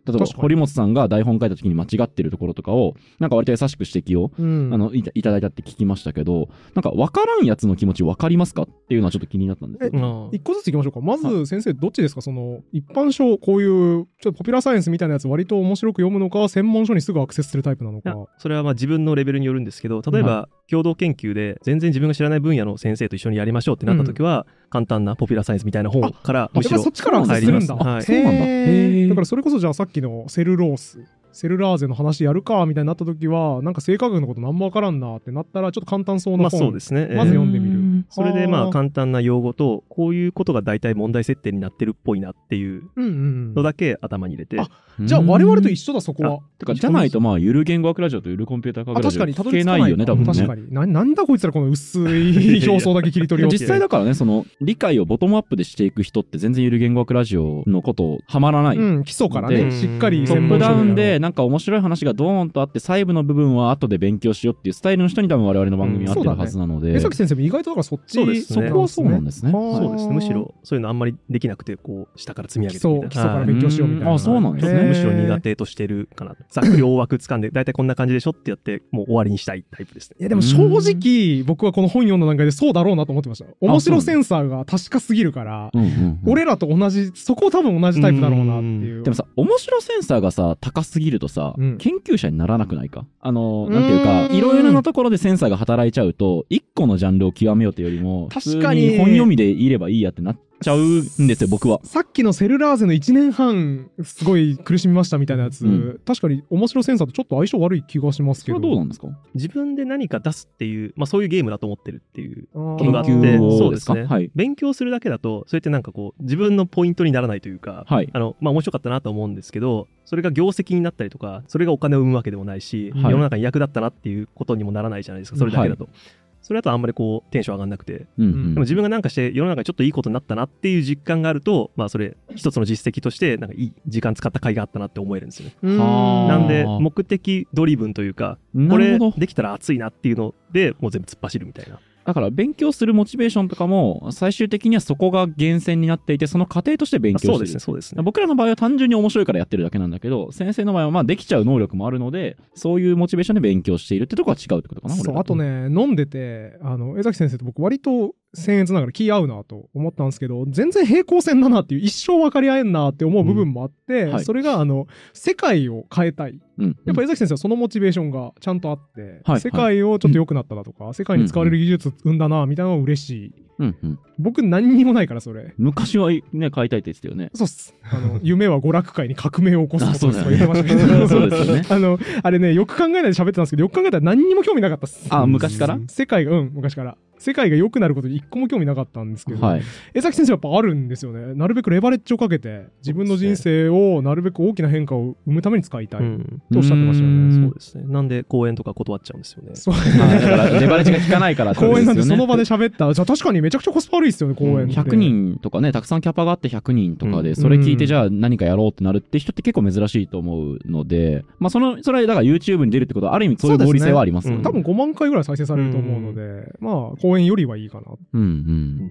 [SPEAKER 3] 例えば堀本さんが台本書いた時に間違ってるところとかをなんか割と優しく指摘を、うん、あの い, いただいたって聞きましたけど、なんか分からんやつの気持ち分かりますかっていうのはちょっと気になったんですけど、
[SPEAKER 1] 一個ずついきましょうか。まず先生どっちですか、その一般書こういうちょっとポピュラーサイエンスみたいなやつ割と面白く読むのか、専門書にすぐアクセスするタイプなのか。
[SPEAKER 2] それはまあ自分のレベルによるんですけど、例えば共同研究で全然自分が知らない分野の先生と一緒にやりましょうってなった時は、うん、簡単なポピュラーサイエンスみたいな本からむしろ
[SPEAKER 1] そっちからアクセスするんだ。
[SPEAKER 3] はい、そうなんだ。へ
[SPEAKER 1] だからそれこそじゃあさっきのセルロースセルラーゼの話やるかみたいになった時は、なんか生化学のこと何もわからんなってなったら、ちょっと簡単そうな本、まあそうですね、まず読んでみる。
[SPEAKER 2] それでまあ簡単な用語と、こういうことが大体問題設定になってるっぽいなっていうのだけ頭に入れて。
[SPEAKER 1] あ、じゃあ我々と一緒だ、そこは。
[SPEAKER 3] てかじゃないとまあゆる言語学ラジオとゆるコンピューター科学ラジオ聞けないよね、多分ね。
[SPEAKER 1] 確かに。な、なんだこいつらこの薄い表層だけ切り取りを。
[SPEAKER 3] 実際だからね、その理解をボトムアップでしていく人って全然ゆる言語学ラジオのことはまらない。
[SPEAKER 1] うん、基礎からね、しっかり
[SPEAKER 3] トップダウンでなんか面白い話がドーンとあって細部の部分は後で勉強しようっていうスタイルの人に多分我々の番組は合ってるはずなので、うんね、
[SPEAKER 1] 江崎先生も意外とだからそっち、
[SPEAKER 2] そうですね、
[SPEAKER 3] そこはそうなんですね。
[SPEAKER 2] そうですね、むしろそういうのあんまりできなくて、こう下から積み上げてみたいな、
[SPEAKER 1] 基礎から勉強しようみたいな。
[SPEAKER 3] あ、そうなんですね。
[SPEAKER 2] むしろ苦手としてるかな。ざっくり大枠掴んで大体こんな感じでしょってやってもう終わりにしたいタイプですね。
[SPEAKER 1] いやでも正直僕はこの本読んだ段階でそうだろうなと思ってました。面白センサーが確かすぎるから、うんうんうん、俺らと同じ、そこ多分同じタイプだろうなっていう。
[SPEAKER 3] でもさ、面白センサーがさ高すぎるとさ、うん、研究者にならなくないか。あのなんていうか、いろいろなところでセンサーが働いちゃうと、一個のジャンルを極めようというよりも、
[SPEAKER 1] 確かに
[SPEAKER 3] 普通に本読みでいればいいやってなっちゃうんですよ、僕は。
[SPEAKER 1] さっきのセルラーゼのいちねんはん、すごい苦しみましたみたいなやつ、うん、確かに面白センサーとちょっと相性悪い気がしますけど。
[SPEAKER 3] それはどうなんですか？
[SPEAKER 2] 自分で何か出すっていう、まあそういうゲームだと思ってるっていうことがあって、そうですね、はい。勉強するだけだと、それってなんかこう、自分のポイントにならないというか、はい、あの、まあ面白かったなと思うんですけど、それが業績になったりとか、それがお金を生むわけでもないし、はい、世の中に役立ったなっていうことにもならないじゃないですか、それだけだと。はい、それだとあんまりこうテンション上がんなくて、うんうん、でも自分がなんかして世の中にちょっといいことになったなっていう実感があると、まあそれ一つの実績としてなんかいい時間使った甲斐があったなって思えるんですよね。なんで目的ドリブンというか、これできたら熱いなっていうのでもう全部突っ走るみたいな。
[SPEAKER 3] だから勉強するモチベーションとかも最終的にはそこが源泉になっていて、その過程として勉強してる。
[SPEAKER 2] そうですね、そうですね。
[SPEAKER 3] 僕らの場合は単純に面白いからやってるだけなんだけど、先生の場合はまあできちゃう能力もあるので、そういうモチベーションで勉強しているってとこは違うってことかな。
[SPEAKER 1] そう、あとね、飲んでて、あの江崎先生と僕割と僭越ながら気合うなと思ったんですけど、全然平行線だなっていう、一生分かり合えんなって思う部分もあって、うんはい、それがあの世界を変えたい、うん、やっぱ江崎先生はそのモチベーションがちゃんとあって、はい、世界をちょっと良くなっただとか、うん、世界に使われる技術生んだなみたいなのが嬉しい、うんうん、僕何にもないからそれ。
[SPEAKER 3] 昔はね変えたいって言ってたよね。
[SPEAKER 1] そうっす。あの夢は娯楽界に革命を起こすことですとか言ってましたけど、そうですよね。あのあれね、よく考えないで喋ってたんですけど、よく考えたら何にも興味なかったっす。
[SPEAKER 3] あ、昔から？
[SPEAKER 1] 世界が、うん、昔から。世界が良くなることに一個も興味なかったんですけど、はい、江崎先生はやっぱあるんですよね。なるべくレバレッジをかけて自分の人生をなるべく大きな変化を生むために使いたいとおっしゃってましたよね。
[SPEAKER 2] そうですね。なんで講演とか断っちゃうんですよね。
[SPEAKER 3] そうだからレバレッジが効かないからってことですよね。
[SPEAKER 1] 講演なんでその場で喋った。じゃあ確かにめちゃくちゃコスパ悪いですよね、講演って。
[SPEAKER 3] ひゃくにんとかね、たくさんキャパがあってひゃくにんとかで、それ聞いてじゃあ何かやろうってなるって人って結構珍しいと思うので、まあそのそれはだから YouTube に出るってことはある意味そういう合理性はありますよね。
[SPEAKER 1] 多分ごまんかいぐらい再生されると思うので、まあ講演よりはいいかな。うんうん、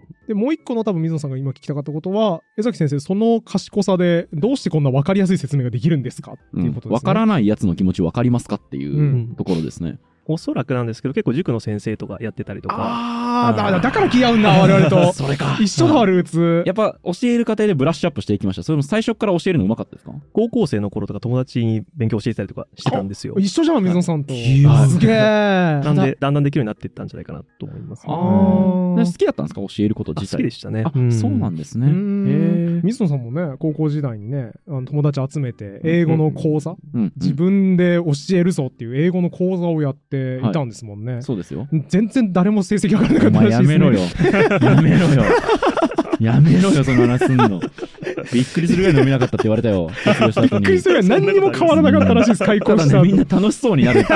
[SPEAKER 1] でもう一個の多分水野さんが今聞きたかったことは、江崎先生その賢さでどうしてこんな分かりやすい説明ができるんですかっていうことですね。
[SPEAKER 3] 分からないやつの気持ち分かりますかっていうところですね。
[SPEAKER 2] おそらくなんですけど、結構塾の先生とかやってたりとか。
[SPEAKER 1] ああ、だ, だから気合うんだ、我々と。
[SPEAKER 3] それか。
[SPEAKER 1] 一緒だ、ルーツ。
[SPEAKER 3] やっぱ教える過程でブラッシュアップしていきました。それも最初から教えるのうまかったですか？
[SPEAKER 2] 高校生の頃とか友達に勉強教えてたりとかしてたんですよ。
[SPEAKER 1] 一緒じゃん、水野さんと。すげえ。
[SPEAKER 2] なんで、だんだんできるようになっていったんじゃないかなと思います、ね。あ
[SPEAKER 3] 好きだったんですか？教えること自体。
[SPEAKER 2] 好きでしたね。
[SPEAKER 3] あ、うん、そうなんですね。へ
[SPEAKER 1] 水野さんもね、高校時代にね、あの友達集めて、英語の講座、うんうん、自分で教えるぞっていう英語の講座をやっていたんですもんね。はい、
[SPEAKER 3] そうですよ。
[SPEAKER 1] 全然誰も成績上がらなかったらしいですね。
[SPEAKER 3] やめろよ。やめろよ。やめろよ、その話すんの。びっくりするぐらい飲めなかったって言われたよ。
[SPEAKER 1] びっくりするぐらい何にも変わらなかったらしいです、開講した後。
[SPEAKER 3] みんな楽しそうになるっていう、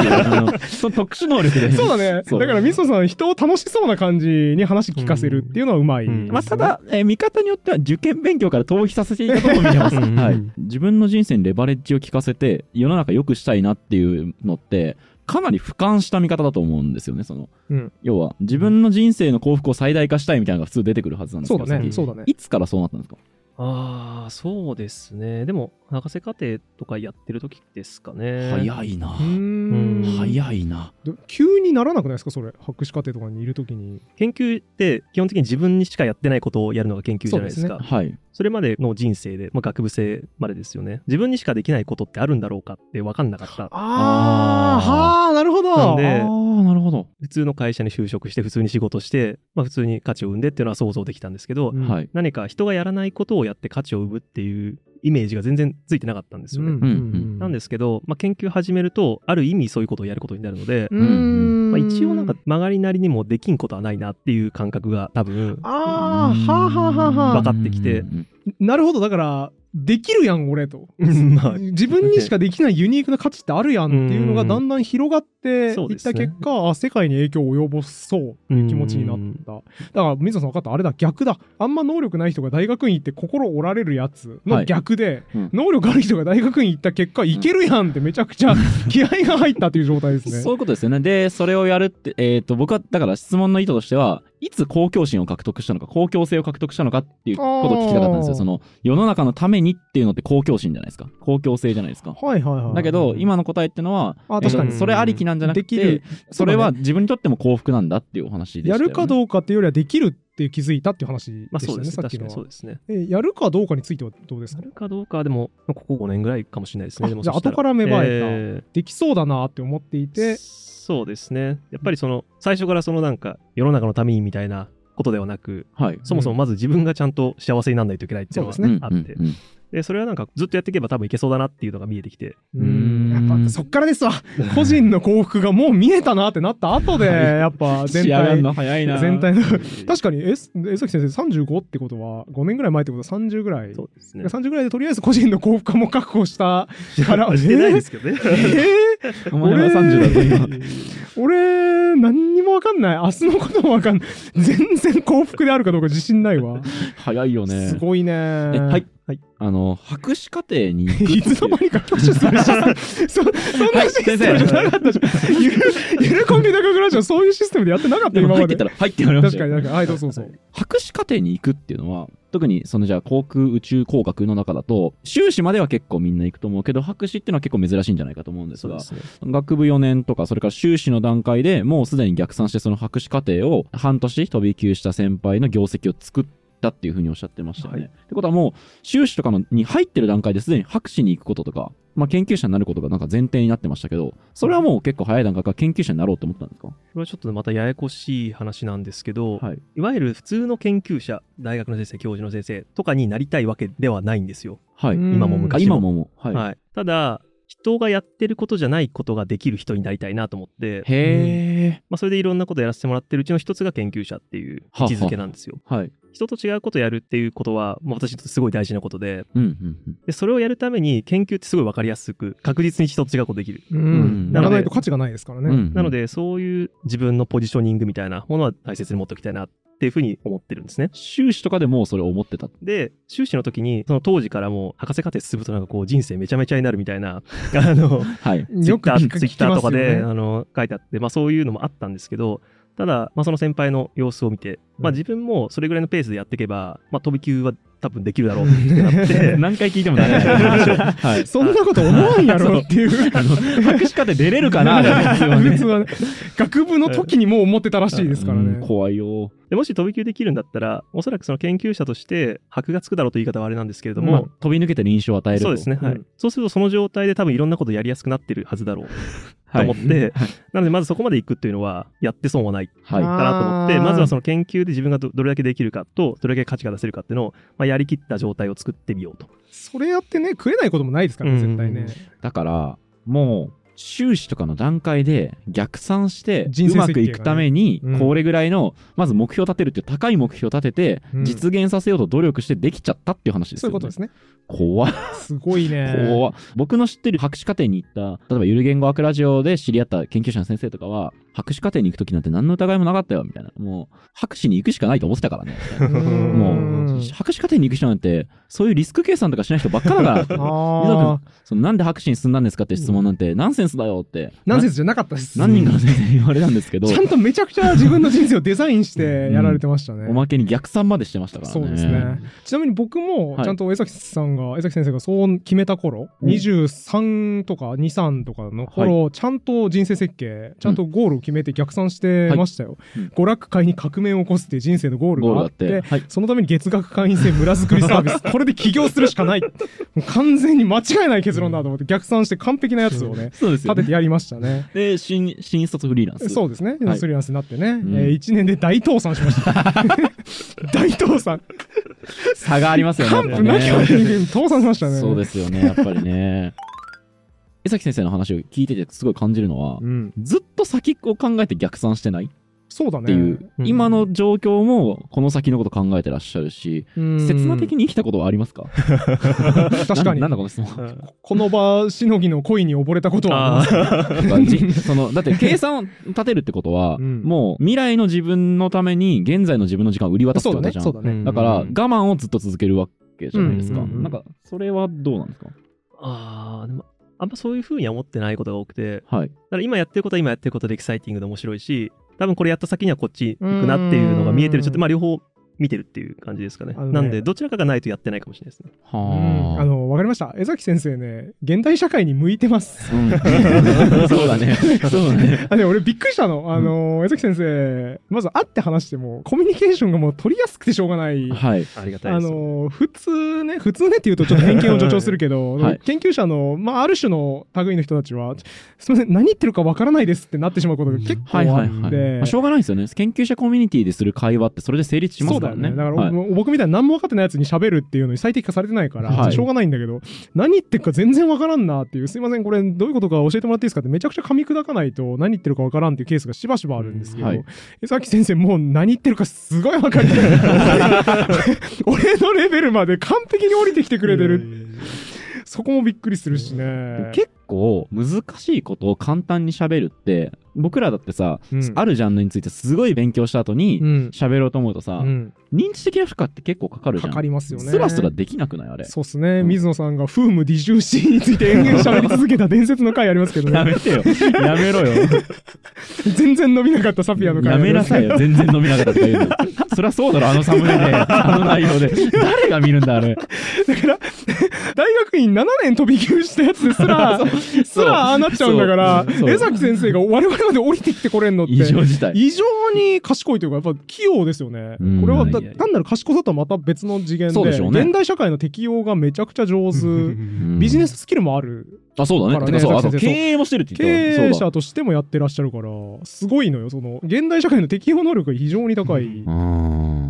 [SPEAKER 3] その特殊能力で。
[SPEAKER 1] そうだね。だから水野さん、人を楽しそうな感じに話聞かせるっていうのはうまい、うんうん。
[SPEAKER 3] まあ、ただ、えー、見方によっては受験勉強から逃避させていたところも見てます。はい。自分の人生にレバレッジを効かせて、世の中良くしたいなっていうのって、かなり俯瞰した見方だと思うんですよね。その、うん、要は自分の人生の幸福を最大化したいみたいなのが普通出てくるはずなんですけど、
[SPEAKER 1] そうだね、そうだね。
[SPEAKER 3] いつからそうなったんですか？
[SPEAKER 2] ああ、そうですね。でも、博士課程とかやってる時ですかね。
[SPEAKER 3] 早いな。うん。早いな。
[SPEAKER 1] 急にならなくないですか、それ。博士課程とかにいる時に。
[SPEAKER 2] 研究って基本的に自分にしかやってないことをやるのが研究じゃないですか。
[SPEAKER 3] そうですね。はい。
[SPEAKER 2] それまでの人生で、まあ、学部生までですよね。自分にしかできないことってあるんだろうかって分かんなかった。あ
[SPEAKER 1] あ、はあ、なるほど。
[SPEAKER 2] なんで、
[SPEAKER 3] ああ、なるほど。
[SPEAKER 2] 普通の会社に就職して、普通に仕事して、まあ、普通に価値を生んでっていうのは想像できたんですけど、うん、何か人がやらないことをやって価値を生むっていうイメージが全然ついてなかったんですよね。うんうんうん、なんですけど、まあ、研究始めると、ある意味そういうことをやることになるので、うんまあ、一応なんか曲がりなりにもできんことはないなっていう感覚が多分、
[SPEAKER 1] ああ、はあはあはあはあ。
[SPEAKER 2] 分かってきて、
[SPEAKER 1] なるほど。だから、できるやん俺と、まあ、自分にしかできないユニークな価値ってあるやんっていうのがだんだん広がっていった結果、ね、あ世界に影響を及ぼそうっていう気持ちになった。だから水野さん分かった、あれだ、逆だ。あんま能力ない人が大学院行って心折られるやつの逆で、はいうん、能力ある人が大学院行った結果いけるやんってめちゃくちゃ気合が入ったっていう状態ですね。
[SPEAKER 3] そういうことですよね。でそれをやるって、えー、と僕はだから質問の意図としてはいつ公共心を獲得したのか、公共性を獲得したのかっていうことを聞きたかったんですよ。その世の中のためにっていうのって公共心じゃないですか。公共性じゃないですか。
[SPEAKER 1] はいはいはい。
[SPEAKER 3] だけど今の答えってのは、あ、確かにそれありきなんじゃなくて、それは自分にとっても幸福なんだっていうお話でしたよね。
[SPEAKER 1] やるかどうかっていうよりはできるって気づいたっていう話でしたよね、さっきのは。
[SPEAKER 2] そうですね。
[SPEAKER 1] え、やるかどうかについてはどうですか？
[SPEAKER 2] やるかどうかはでもここごねんぐらいかもしれないですね。でも
[SPEAKER 1] じゃあ後から芽生えた、えー、できそうだなって思っていて。
[SPEAKER 2] そうですね。やっぱりその最初からそのなんか世の中のためにみたいなことではなく、はい、そもそもまず自分がちゃんと幸せにならないといけないっていうのがあって、うんうんうん、でそれはなんかずっとやっていけば多分いけそうだなっていうのが見えてきて、
[SPEAKER 1] うーんやっぱそっからですわ個人の幸福がもう見えたなってなった後でやっぱ全体
[SPEAKER 3] の早いな
[SPEAKER 1] 全体の確かに江崎先生さんじゅうごってことはごねんぐらい前ってことはさんじゅうぐらい、
[SPEAKER 2] そうですね、
[SPEAKER 1] さんじゅうぐらいでとりあえず個人の幸福感も確保したから
[SPEAKER 2] してないですけどね、
[SPEAKER 1] えー、お前はさんじゅうだぞ今俺何にも分かんない、明日のことも分かんない、全然幸福であるかどうか自信ないわ
[SPEAKER 3] 早いよね、
[SPEAKER 1] すごいね。
[SPEAKER 3] はいはい、あの博士課程に行く
[SPEAKER 1] いつの間にか挙手するしそそんなシステムじゃなかったじゃん。ゆるゆるコンピューター学ラジオそういうシステムでやってなかった今まで。
[SPEAKER 3] 入ってたら入って言われましたよ。
[SPEAKER 1] 確かに確かに、はい、どうぞそうそう。
[SPEAKER 3] 博士課程に行くっていうのは特にそのじゃあ航空宇宙工学の中だと修士までは結構みんな行くと思うけど博士っていうのは結構珍しいんじゃないかと思うんですが、そうですね、学部よねんとかそれから修士の段階でもうすでに逆算してその博士課程を半年飛び級した先輩の業績を作ってっていうふうにおっしゃってましたよね。はい、ってことはもう修士とかのに入ってる段階ですでに博士に行くこととか、まあ、研究者になることがなんか前提になってましたけど、それはもう結構早い段階から研究者になろうと思ったんですか？こ
[SPEAKER 2] れはちょっとまたややこしい話なんですけど、はい、いわゆる普通の研究者、大学の先生、教授の先生とかになりたいわけではないんですよ。はい、今も昔も。
[SPEAKER 3] 今も、
[SPEAKER 2] はいはい、ただ人がやってることじゃないことができる人になりたいなと思って、
[SPEAKER 3] へー、
[SPEAKER 2] まあ、それでいろんなことやらせてもらってるうちの一つが研究者っていう位置づけなんですよ。はははい、人と違うことをやるっていうことは、まあ、私にとってすごい大事なこと で,、うんうんうん、でそれをやるために研究ってすごい分かりやすく確実に人と違うことできる、
[SPEAKER 1] うん、ならないと価値がないですからね、うんうん、
[SPEAKER 2] なのでそういう自分のポジショニングみたいなものは大切に持っておきたいなっていうふうに思ってるんですね。
[SPEAKER 3] 修士とかでもうそれを思ってた。
[SPEAKER 2] で修士の時にその当時からもう博士課程進むとなんかこう人生めちゃめちゃになるみたいなあの、はい、ツイッター、ツイッターとかで、ね、あの書いてあって、まあ、そういうのもあったんですけど、ただ、まあ、その先輩の様子を見て、まあ、自分もそれぐらいのペースでやっていけば、まあ、飛び級は多分できるだろうってなって
[SPEAKER 3] 何回聞いてもダメだよ、
[SPEAKER 1] はい、そんなこと思わんやろっていう
[SPEAKER 3] あの博士課程出れるかな
[SPEAKER 1] 普通はね、学部の時にもう思ってたらしいですからね、
[SPEAKER 3] うん、怖いよ。
[SPEAKER 2] でもし飛び級できるんだったらおそらくその研究者として箔がつくだろうという言い方はあれなんですけれども、まあ、
[SPEAKER 3] 飛び抜けてる印象を与えると。
[SPEAKER 2] そうですね、はい、うん、そうするとその状態で多分いろんなことやりやすくなってるはずだろうと思って、はい、なのでまずそこまで行くっていうのはやって損はないかなと思って、はい、まずはその研究で自分が ど, どれだけできるかとどれだけ価値が出せるかっていうのを、まあ、やりきった状態を作ってみようと。
[SPEAKER 1] それやってね食えないこともないですからね、絶対ね。
[SPEAKER 3] だからもう修士とかの段階で逆算してうまくいくためにこれぐらいのまず目標を立てるっていう高い目標を立てて実現させようと努力してできちゃったっていう話ですよね。
[SPEAKER 1] そういうことですね。
[SPEAKER 3] 怖っ、
[SPEAKER 1] すごいね。
[SPEAKER 3] 怖っ。僕の知ってる博士課程に行った例えばゆる言語学ラジオで知り合った研究者の先生とかは博士課程に行くときなんて何の疑いもなかったよみたいな、もう博士に行くしかないと思ってたからねもう博士課程に行く人なんてそういうリスク計算とかしない人ばっかだからそのなんで博士に進んだんですかって質問なんてナンセンスセンスだよって
[SPEAKER 1] ナンセンスじゃなかったです。
[SPEAKER 3] 何人かの先生に言われたんですけど、
[SPEAKER 1] ちゃんとめちゃくちゃ自分の人生をデザインしてやられてましたね、うん、
[SPEAKER 3] おまけに逆算までしてましたからね。
[SPEAKER 1] そうですね。ちなみに僕もちゃんと江崎さんが、はい、江崎先生がそう決めた頃、うん、にじゅうさんとかにじゅうさんとかの頃、はい、ちゃんと人生設計ちゃんとゴールを決めて逆算してましたよ、はい、娯楽界に革命を起こすっていう人生のゴールがあって、はい、そのために月額会員制村づくりサービスこれで起業するしかないもう完全に間違いない結論だと思って逆算して完璧なやつをね立ててやりましたね。
[SPEAKER 3] で 新, 新卒フリーランス
[SPEAKER 1] そうですね、はい、フリーランスになってね、うんえー、いちねんで大倒産しました大倒産
[SPEAKER 3] 差がありますよね。
[SPEAKER 1] 完膚なきまで倒産しましたね。
[SPEAKER 3] そうですよねやっぱりね江崎先生の話を聞いててすごい感じるのは、うん、ずっと先を考えて逆算してない
[SPEAKER 1] そうだね。
[SPEAKER 3] っていう、うん、今の状況もこの先のこと考えてらっしゃるし、刹那的に生きたことはありますか？
[SPEAKER 1] 確かに。
[SPEAKER 3] なんだこの質問。
[SPEAKER 1] この場しのぎの恋に溺れたことはあ
[SPEAKER 3] りますそのだって計算を立てるってことは、うん、もう未来の自分のために現在の自分の時間を売り渡すってことじゃん。
[SPEAKER 1] そうだね。そうだね。
[SPEAKER 3] だから我慢をずっと続けるわけじゃないですか。うんうんうん、なんかそれはどうなんですか？
[SPEAKER 2] ああでもあんまそういう風には思ってないことが多くて、
[SPEAKER 3] はい、
[SPEAKER 2] だから今やってることは今やってることでエキサイティングで面白いし、多分これやった先にはこっち行くなっていうのが見えてる、ちょっとまあ両方見てるっていう感じですかね。ねなんでどちらかがないとやってないかもしれないですね。
[SPEAKER 1] はあ、あのわかりました。江崎先生ね、現代社会に向いてます。
[SPEAKER 3] うん、そうだね。そうだね。
[SPEAKER 1] あね、俺びっくりしたの。あの、うん、江崎先生、まず会って話してもコミュニケーションがもう取りやすくてしうがない。
[SPEAKER 3] はい。
[SPEAKER 2] ありがたいです。
[SPEAKER 1] あの普通ね、普通ねっていうとちょっと偏見を助長するけど、はい、研究者のまあある種の類の人たちは、すみません何言ってるかわからないですってなってしまうことが結構あって、はいはいはいまあ、
[SPEAKER 3] しょうがないですよね。研究者コミュニティでする会話ってそれで成立しますからね。
[SPEAKER 1] そうだよね。だから、はい僕みたいな何も分かってないやつに喋るっていうのに最適化されてないから、はい、しょうがないんだけど何言ってるか全然分からんなっていうすいませんこれどういうことか教えてもらっていいですかってめちゃくちゃ噛み砕かないと何言ってるか分からんっていうケースがしばしばあるんですけど、うんはい、江崎先生もう何言ってるかすごい分かる俺のレベルまで完璧に降りてきてくれてるそこもびっくりするしね。
[SPEAKER 3] 結構難しいことを簡単に喋るって僕らだってさ、うん、あるジャンルについてすごい勉強した後に喋ろうと思うとさ、うん、認知的な負荷って結構かかるじゃん。
[SPEAKER 1] かかりますよね。
[SPEAKER 3] スラスラできなくないあれ。
[SPEAKER 1] そうっすね、うん、水野さんがフームディジューシーについて延々喋り続けた伝説の回ありますけどね
[SPEAKER 3] やめてよやめろよ
[SPEAKER 1] 全然伸びなかったサピアの回
[SPEAKER 3] やめなさいよ全然伸びなかったとか言うのそりゃそうだろあのサムネであの内容で誰が見るんだあれ。だ
[SPEAKER 1] から大学院ななねん飛び級したやつですらすらああなっちゃうんだから江崎先生が我々まで降りてきてこれんのって
[SPEAKER 3] 異常事態
[SPEAKER 1] 異常に賢いというかやっぱ器用ですよね。これはだ単なる賢さとはまた別の次元 で, で、ね、現代社会の適用がめちゃくちゃ上手ビジネススキルもある
[SPEAKER 3] あそうだね。てかそうあと経営もしてるって言
[SPEAKER 1] ってた経営者としてもやってらっしゃるからすごいのよ。その現代社会の適応能力が非常に高い、うん、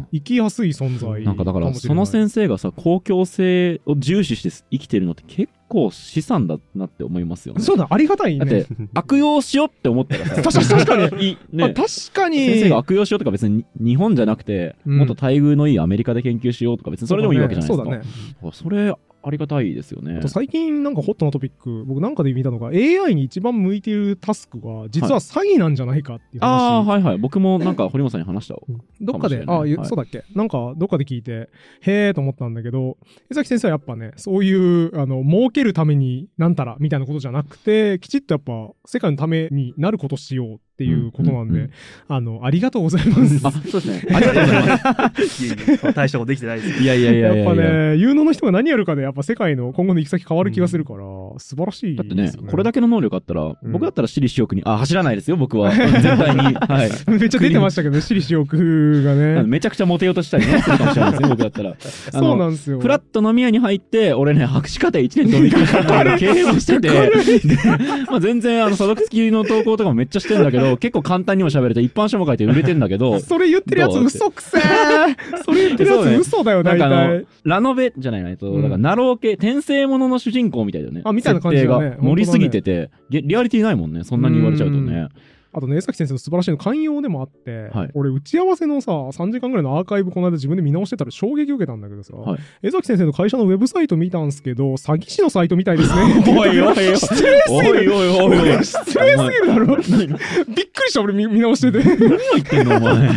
[SPEAKER 1] 生きやすい存在
[SPEAKER 3] なんかだからその先生がさ公共性を重視して生きてるのって結構資産だなって思いますよね。
[SPEAKER 1] そうだありがたいね。
[SPEAKER 3] だって悪用しようって思ったらさ
[SPEAKER 1] 確かに
[SPEAKER 3] い、ね、
[SPEAKER 1] 確かに
[SPEAKER 3] 先生が悪用しようとか別に日本じゃなくて、うん、もっと待遇のいいアメリカで研究しようとか別にそれでもいいわけじゃないですか。そうだね。そうだね。それありがたいですよね。
[SPEAKER 1] あと最近なんかホットなトピック僕なんかで見たのが エーアイ に一番向いているタスクが実は詐欺なんじゃないかっていう話、はい、
[SPEAKER 3] ああはいはい僕もなんか堀本さんに話したわ
[SPEAKER 1] どっかでああ、はい、そうだっけなんかどっかで聞いてへーと思ったんだけど江崎先生はやっぱねそういうあの儲けるためになんたらみたいなことじゃなくてきちっとやっぱ世界のためになることしようっていうことなんで、うんうんうん、あのありがとうございます。
[SPEAKER 3] あそうですねありがとうございます
[SPEAKER 2] いやいや大したことできてないです。
[SPEAKER 3] いやいやいやいや
[SPEAKER 1] やっぱね有能の人が何やるかでやっぱ世界の今後の行き先変わる気がするから、うん、素晴らしいですね。
[SPEAKER 3] だってねこれだけの能力あったら、うん、僕だったら私利私欲にあ走らないですよ僕は絶対に、はい、
[SPEAKER 1] めっちゃ出てましたけど私利私欲がね
[SPEAKER 3] めちゃくちゃモテようとしたりねするかもしれないですね僕だったら
[SPEAKER 1] そうなんですよ。
[SPEAKER 3] フラット飲み屋に入って俺ね博士課程いちねん飛び級した経営をしててまあ全然あの所属付きの投稿とかもめっちゃしてるんだけど結構簡単にも喋れて一般書も書いて売れてんだけど
[SPEAKER 1] それ言ってるやつ嘘くせーそれ言ってるやつ嘘だよ大体。なんかあの
[SPEAKER 3] ラノベじゃないないと、うん、だからナロー系転生ものの主人公みたいだよね。
[SPEAKER 1] あみたいな感じだね。
[SPEAKER 3] 設定が盛りすぎてて、ね、リアリティないもんねそんなに言われちゃうとね。
[SPEAKER 1] あとね江崎先生の素晴らしいの寛容でもあって、
[SPEAKER 3] はい、
[SPEAKER 1] 俺打ち合わせのささんじかんぐらいのアーカイブこの間自分で見直してたら衝撃を受けたんだけどさ、はい、江崎先生の会社のウェブサイト見たんすけど詐欺師のサイトみたいですね
[SPEAKER 3] おいおいおい
[SPEAKER 1] 失礼すぎる
[SPEAKER 3] おいおいおいおい
[SPEAKER 1] 失礼すぎるだろびっくりした俺 見, 見直してて
[SPEAKER 3] 何を言ってんのお前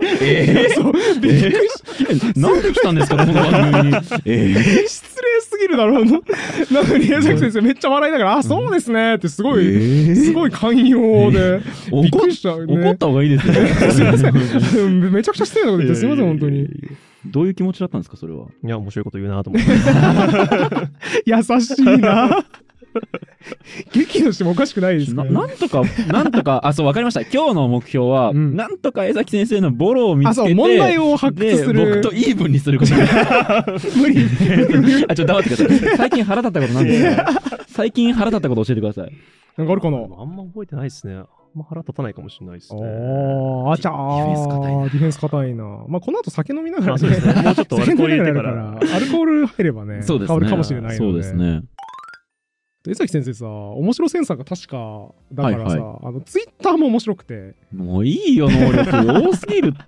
[SPEAKER 3] えー、
[SPEAKER 1] そうびっくりし、
[SPEAKER 3] えー、なんで来たんですかこの番組に、えー、
[SPEAKER 1] 失礼すぎるだろうな。なのに江崎先生めっちゃ笑いながら、あ、そうですねってすごい、えー、すごい寛容で、びっくりした、ね。
[SPEAKER 3] 怒った方がいいですね。
[SPEAKER 1] すいません。めちゃくちゃ失礼なこと言ってすいません、本当に。
[SPEAKER 3] どういう気持ちだったんですか、それは。
[SPEAKER 2] いや、面白いこと言うなと思って。
[SPEAKER 1] 優しいな。劇としてもおかしくないですか、
[SPEAKER 3] ね、な, なんとか、なんとか、あ、そう、わかりました。今日の目標は、うん、なんとか江崎先生のボロを見つけて、
[SPEAKER 1] 問題を発掘する。
[SPEAKER 3] 僕とイーブンにすること。
[SPEAKER 1] 無理。
[SPEAKER 3] あ、ちょっと黙ってください。最近腹立ったことなんですか？最近腹立ったこと教えてください。
[SPEAKER 1] なんかあるかな？
[SPEAKER 2] あんま覚えてないですね。あんま腹立たないかもしれないですね。
[SPEAKER 1] ああ、じゃあ、ディフェンス硬いな。ディフェンス硬いな。まあ、この後酒飲みながら、ね、
[SPEAKER 2] そうですね。もうちょっとアルコール入れてから。
[SPEAKER 1] アルコール入ればね、
[SPEAKER 3] そうですね、
[SPEAKER 1] 変わるかもしれないので。
[SPEAKER 3] そうですね。
[SPEAKER 1] 江崎先生さ、面白センサーが確かだからさ、はいはい、あのツイッターも面白くて。
[SPEAKER 3] もういいよ、能力多すぎるって。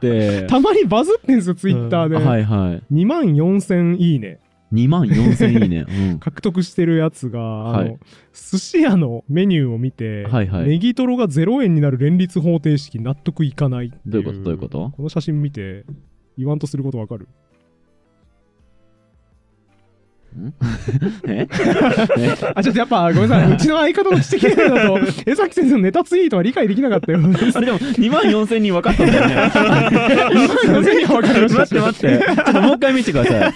[SPEAKER 1] たまにバズってんすよ、ツイッターで。
[SPEAKER 3] うん、はいはい。
[SPEAKER 1] にまんよんせんいいね。
[SPEAKER 3] にまんよんせんいいね、うん、獲
[SPEAKER 1] 得してるやつが、はい、あの寿司屋のメニューを見て、
[SPEAKER 3] はいはい、
[SPEAKER 1] ネギトロがゼロえんになる連立方程式納得いかないっていう。
[SPEAKER 3] どういうことどういうこと？
[SPEAKER 1] この写真見て言わんとすることわかる？
[SPEAKER 3] んえ
[SPEAKER 1] あ、ちょっとやっぱごめんなさい、うちの相方の指摘だと江崎先生のネタツイートは理解できなかったよ。
[SPEAKER 3] あれでもにまんよんせんにん分かったんだよね。
[SPEAKER 1] にまんよんせんにんは分かりました。
[SPEAKER 3] 待って待って、ちょっともう一回見せてください。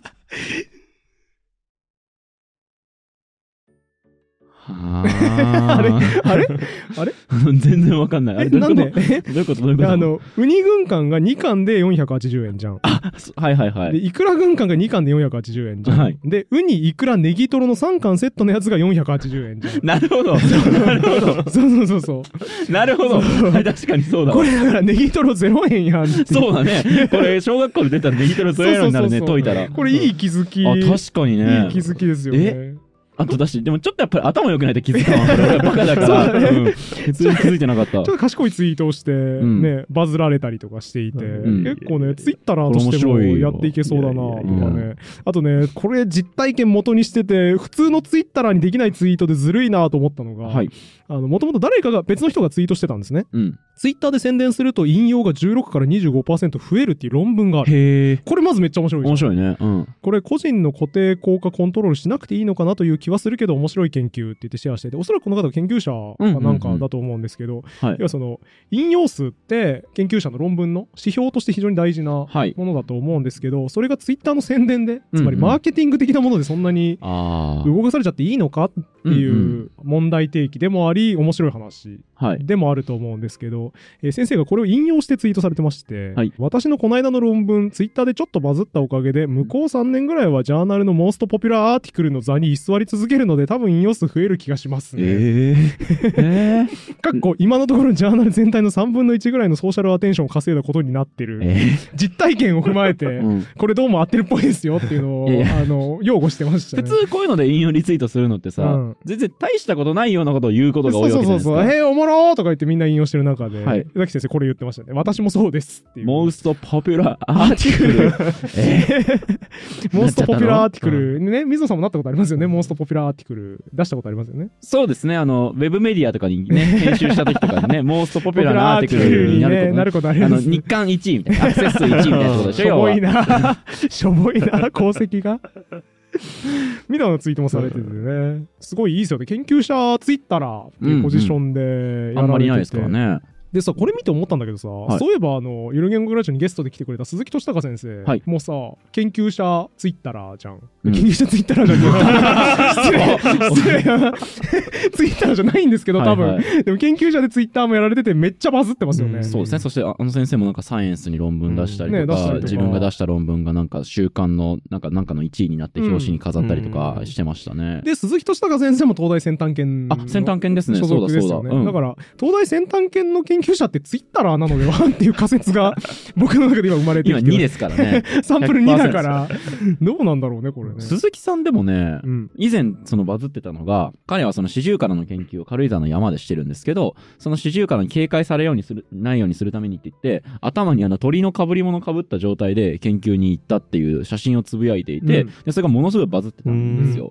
[SPEAKER 1] あれあれあれ
[SPEAKER 3] 全然わかんない。あれ
[SPEAKER 1] なんで？
[SPEAKER 3] どういうことどういうこと？
[SPEAKER 1] あのウニ軍艦がにかんでよんひゃくはちじゅうえんじゃん。
[SPEAKER 3] あ、はいはいはい。
[SPEAKER 1] でイクラ軍艦がにかんでよんひゃくはちじゅうえんじゃん。はい、でウニイクラネギトロのさんかんセットのやつがよんひゃくはちじゅうえんじゃん。
[SPEAKER 3] なるほど。なるほど。
[SPEAKER 1] そうそうそうそう。
[SPEAKER 3] なるほど。はい、確かにそうだ。
[SPEAKER 1] これだからネギトロゼロえんやんって。
[SPEAKER 3] そうだね。これ小学校で出たらネギトロゼロえんになるね。解いたら。
[SPEAKER 1] これいい気づき。
[SPEAKER 3] あ、確かにね。
[SPEAKER 1] いい気づきですよね。
[SPEAKER 3] えあとだし、でもちょっとやっぱり頭良くないと気づかんわ。俺バカだから。そうだね。うん、普通に気づいてなかった。ちょ
[SPEAKER 1] っと賢いツイートをして、うん、ね、バズられたりとかしていて、うん、結構ね、ツイッターとしてもやっていけそうだなとかね。あとね、これ実体験元にしてて、普通のツイッターにできないツイートでずるいなと思ったのが、はい、あの、もともと誰かが別の人がツイートしてたんですね。うん、ツイッターで宣伝すると引用がじゅうろくからにじゅうごパーセント 増えるっていう論文がある。
[SPEAKER 3] へー。
[SPEAKER 1] これまずめっちゃ面白い。
[SPEAKER 3] 面白いね。うん。
[SPEAKER 1] これ個人の固定効果コントロールしなくていいのかなという気はするけど面白い研究って言ってシェアしてて、おそらくこの方は研究者かなんかだと思うんですけど、要はその引用数って研究者の論文の指標として非常に大事なものだと思うんですけど、はい、それがツイッターの宣伝で、つまりマーケティング的なものでそんなに動かされちゃっていいのかっていう問題提起でもあり、面白い話でもあると思うんですけど、えー、先生がこれを引用してツイートされてまして、はい、私のこの間の論文ツイッターでちょっとバズったおかげで向こうさんねんぐらいはジャーナルのモーストポピュラーアーティクルの座に居座り続けるので多分引用数増える気がしますね。えーえー、かっこ今のところジャーナル全体のさんぶんのいちぐらいのソーシャルアテンションを稼いだことになってる、えー、実体験を踏まえて、うん、これどうも合ってるっぽいですよっていうのをあの擁護してましたね。
[SPEAKER 3] 普通こういうので引用リツイートするのってさ、うん、全然大したことないようなことを言うことが多いわけじゃないですか。そうそうそうそう、えー、おもろーとか言ってみんな引用してる中で、はい、江崎先生これ言ってましたね。私もそうですっていう。 モーストポピュラーアーティクル。
[SPEAKER 1] えー、モーストポピュラーアーティクル、うん、ね、水野さんもなったことありますよね。モーストポピュラーアーティクル出したことありますよね。
[SPEAKER 3] そうですね。あのウェブメディアとかにね編集した時とかにね、モーストポピュラーなアーティクルになること、ね、
[SPEAKER 1] なることあります。
[SPEAKER 3] あの日刊いちいみたいな、アクセス数いちいみたいなことでしょ。
[SPEAKER 1] しょぼいな、しょぼいな功績が。みたいなツイートもされててね、すごいいいですよね。研究者ツイッターっていうポジションでやられてて、うんうん、あんまりないですからね。でさ、これ見て思ったんだけどさ、はい、そういえばあのゆる言語グラジオにゲストで来てくれた鈴木俊孝先生、はい、もうさ研究者ツイッターじゃん、うん、研究者ツイッターじゃん失礼失礼ツイッターじゃないんですけど多分、はいはい、でも研究者でツイッターもやられててめっちゃバズってますよね、うん、
[SPEAKER 3] そうですね。そしてあの先生もなんかサイエンスに論文出したりとか、うんね、したりとか自分が出した論文がなんか週刊のなんかなんかのいちいになって表紙に飾ったりとかしてましたね、うん、
[SPEAKER 1] で鈴木俊孝先生も東大先端研
[SPEAKER 3] あ先端研ですね。そうだそうだ、
[SPEAKER 1] うん、だから東大先端研の研究者ってツイッターなのではっていう仮説が僕の中で今生まれてきて
[SPEAKER 3] 今にですからね
[SPEAKER 1] サンプルにだからどうなんだろうねこれね。
[SPEAKER 3] 鈴木さんでもね、うん、以前そのバズってたのが彼はそのシジュウカラの研究を軽井沢の山でしてるんですけど、そのシジュウカラに警戒されようにするないようにするためにって言って頭にあの鳥の被り物を被った状態で研究に行ったっていう写真をつぶやいていて、うん、でそれがものすごいバズってたんですよ。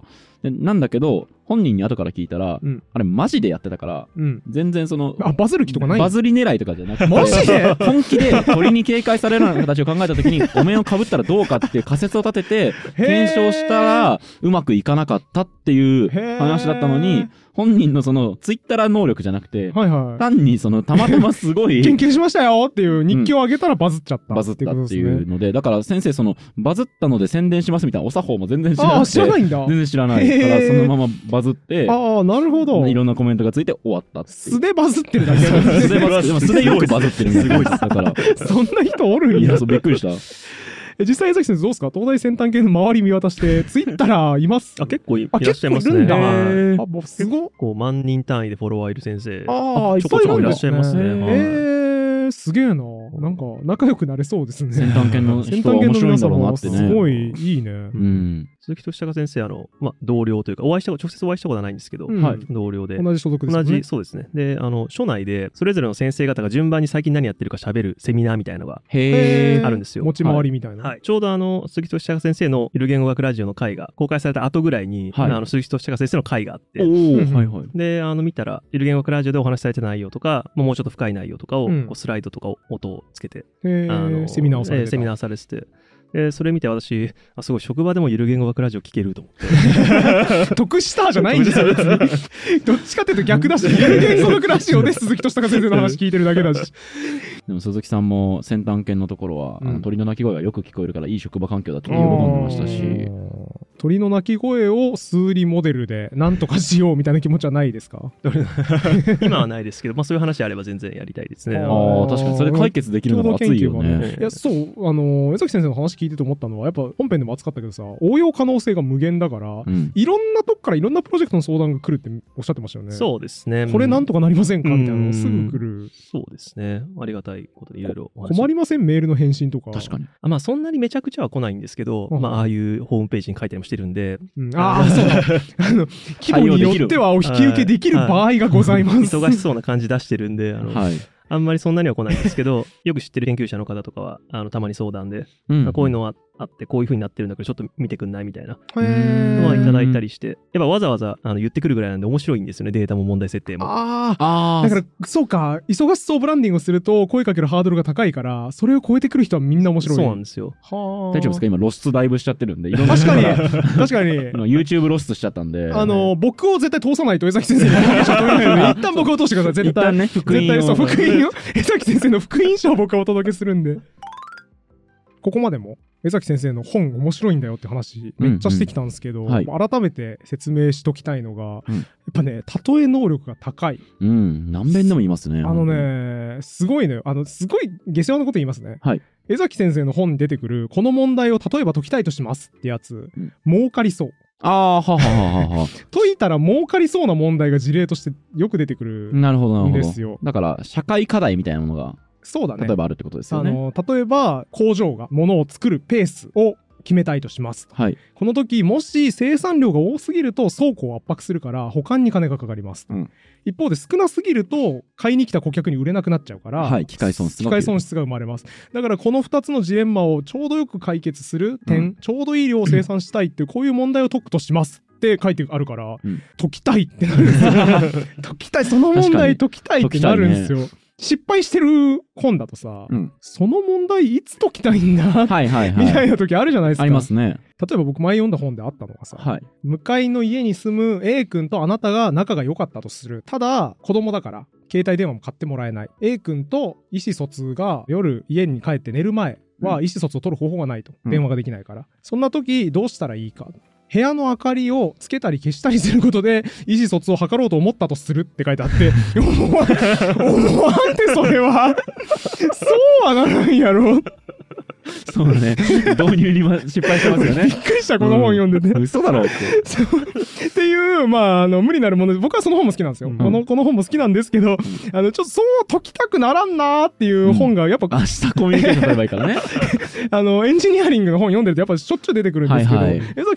[SPEAKER 3] でなんだけど本人に後から聞いたら、うん、あれマジでやってたから、うん、全然その
[SPEAKER 1] あバズる気とかない
[SPEAKER 3] バズり狙いとかじゃなくて
[SPEAKER 1] マジで
[SPEAKER 3] 本気で鳥に警戒されるような形を考えた時にお面をかぶったらどうかっていう仮説を立てて検証したらうまくいかなかったっていう話だったのに本人のそのツイッター能力じゃなくて、はいはい、単にそのたまたますごい
[SPEAKER 1] 研究しましたよっていう日記を上げたらバズっちゃった、
[SPEAKER 3] うん、バズったっていうので、だから先生そのバズったので宣伝しますみたいなお作法も全然知らなくて、あ知らないんだ全然知らないからそのままバズって
[SPEAKER 1] ああなるほど
[SPEAKER 3] いろんなコメントがついて終わったっていう
[SPEAKER 1] 素でバズってるだけ
[SPEAKER 3] 素でバズってでも素でよくバズってるんですごいですだから
[SPEAKER 1] そんな人おるんや。
[SPEAKER 3] いやそうびっくりした。
[SPEAKER 1] 実際江崎先生どうですか？東大先端系の周り見渡してツイッターいます？
[SPEAKER 2] あ結構 い, いらっしゃいますね。
[SPEAKER 1] あもうすご
[SPEAKER 2] こう万人単位でフォロワーいる先生
[SPEAKER 1] ああ
[SPEAKER 2] ちょこちょこいらっしゃいますね。
[SPEAKER 1] えー、すげえな。なんか仲良くなれそうですね。
[SPEAKER 3] 先端系の人は面白いんだろうなってね。
[SPEAKER 1] すごいいいね。う
[SPEAKER 2] ん。鈴木俊孝先生あの、まあ、同僚というかお会いした直接お会いしたことはないんですけど、うん、同僚で
[SPEAKER 1] 同じ所属ですね。
[SPEAKER 2] 同じそうですね。であの所内でそれぞれの先生方が順番に最近何やってるか喋るセミナーみたいなのがあるんですよ。
[SPEAKER 1] 持ち回りみたいな、
[SPEAKER 2] はいはい、ちょうどあの鈴木俊孝先生のゆる言語学ラジオの回が公開された後ぐらいに、はい、あの鈴木俊孝先生の回があって、
[SPEAKER 3] うんはいはい、
[SPEAKER 2] であの見たらゆる言語学ラジオでお話しされた内容とかもうちょっと深い内容とかを、うん、こうスライドとかを音をつけて、
[SPEAKER 1] あのセミナーをされてた、
[SPEAKER 2] セミナーされててえー、それ見て私あすごい職場でもゆる言語学ラジオ聞けると思って
[SPEAKER 1] 得したじゃないんですよ別にどっちかっていうと逆だしゆる言語学ラジオで鈴木俊孝先生の話聞いてるだけだし
[SPEAKER 3] でも鈴木さんも先端犬のところは、うん、あの鳥の鳴き声がよく聞こえるからいい職場環境だって喜んでましたし
[SPEAKER 1] 鳥の鳴き声を数理モデルでなんとかしようみたいな気持ちはないですか？
[SPEAKER 2] 今はないですけど、まあ、そういう話あれば全然やりたいですね。
[SPEAKER 3] ああ確かにそれで解決できるのが熱いよね。
[SPEAKER 1] ねいやそうあの江崎先生の話聞いてて思ったのはやっぱ本編でも熱かったけどさ応用可能性が無限だから、うん、いろんなとこからいろんなプロジェクトの相談が来るっておっしゃってましたよね。
[SPEAKER 2] そうですね。
[SPEAKER 1] これなんとかなりませんかみたいなのがすぐ来る。
[SPEAKER 2] そうですね。ありがたいことでいろいろ
[SPEAKER 1] 困りませんメールの返信とか。
[SPEAKER 3] 確かに
[SPEAKER 2] あまあそんなにめちゃくちゃは来ないんですけど、まあああいうホームページに書いたりもしてるんで、
[SPEAKER 1] うん、ああそうだあの規模によってはお引き受けできる場合がございます。
[SPEAKER 2] 忙しそうな感じ出してるんであの、はい、あんまりそんなには来ないんですけどよく知ってる研究者の方とかはあのたまに相談で、うんまあ、こういうのはあってこういう風になってるんだけどちょっと見てくんないみたいなのはいただいたりしてやっぱわざわざあの言ってくるぐらいなんで面白いんですよねデータも問題設定も。
[SPEAKER 1] ああだからそうか忙しそうブランディングをすると声かけるハードルが高いからそれを超えてくる人はみんな面白い。
[SPEAKER 2] そうなんですよ。
[SPEAKER 3] は大丈夫ですか今露出だいぶしちゃってるんでいろんな
[SPEAKER 1] 確かに確かに
[SPEAKER 3] YouTube 露出しちゃったんで
[SPEAKER 1] あの僕を絶対通さないと江崎先生に一旦僕を通してください絶対。
[SPEAKER 3] 一旦ね福音を
[SPEAKER 1] 絶対そう福音を江崎先生の福音書を僕はお届けするんでここまでも江崎先生の本面白いんだよって話めっちゃしてきたんですけど、うんうんはい、改めて説明しときたいのが、うん、やっぱね例え能力が高い、
[SPEAKER 3] うん、何遍でも言いますね。
[SPEAKER 1] あのねすごいのよあのすごい下世話なこと言いますね、
[SPEAKER 3] はい、
[SPEAKER 1] 江崎先生の本に出てくるこの問題を例えば解きたいとしますってやつ、うん、儲かりそう
[SPEAKER 3] ああはははは
[SPEAKER 1] 解いたら儲かりそうな問題が事例としてよく出てくるんですよ。
[SPEAKER 3] なるほどなるほど。だから社会課題みたいなものが
[SPEAKER 1] そうだね。
[SPEAKER 3] 例えばあるってことですよね。あの
[SPEAKER 1] 例えば工場が物を作るペースを決めたいとします、はい、この時もし生産量が多すぎると倉庫を圧迫するから保管に金がかかります、うん、一方で少なすぎると買いに来た顧客に売れなくなっちゃうから、
[SPEAKER 3] はい、機械損失
[SPEAKER 1] 機械損失が生まれます。だからこのふたつのジレンマをちょうどよく解決する点、うん、ちょうどいい量を生産したいっていうこういう問題を解くとしますって書いてあるから、うん、解きたいってなるんですよ解きたいその問題解きたいってなるんですよ。失敗してる本だとさ、うん、その問題いつ解きたいんだ、はいはいはい、みたいな時あるじゃないですか。
[SPEAKER 3] ありますね。
[SPEAKER 1] 例えば僕前読んだ本であったのがさ、はい、向かいの家に住む A 君とあなたが仲が良かったとする。ただ子供だから携帯電話も買ってもらえない。 A 君と意思疎通が夜家に帰って寝る前は意思疎通を取る方法がないと、うん、電話ができないから、そんな時どうしたらいいか。部屋の明かりをつけたり消したりすることで意思疎通を図ろうと思ったとするって書いてあって思わん思わんってそれはそうはならんやろ
[SPEAKER 3] そうね導入に失敗してますよね
[SPEAKER 1] びっくりしたこの本読んでて、
[SPEAKER 3] うん、嘘だろって
[SPEAKER 1] っていうまああの無理なるもので僕はその本も好きなんですよ、うん、このこの本も好きなんですけど、うん、あのちょっとそう解きたくならんなーっていう本がやっぱ、
[SPEAKER 3] うん、明日コミュニケーション取ればいいからね
[SPEAKER 1] あのエンジニアリングの本読んでるとやっぱしょっちゅう出てくるんですけど、はいはい、江崎先生の本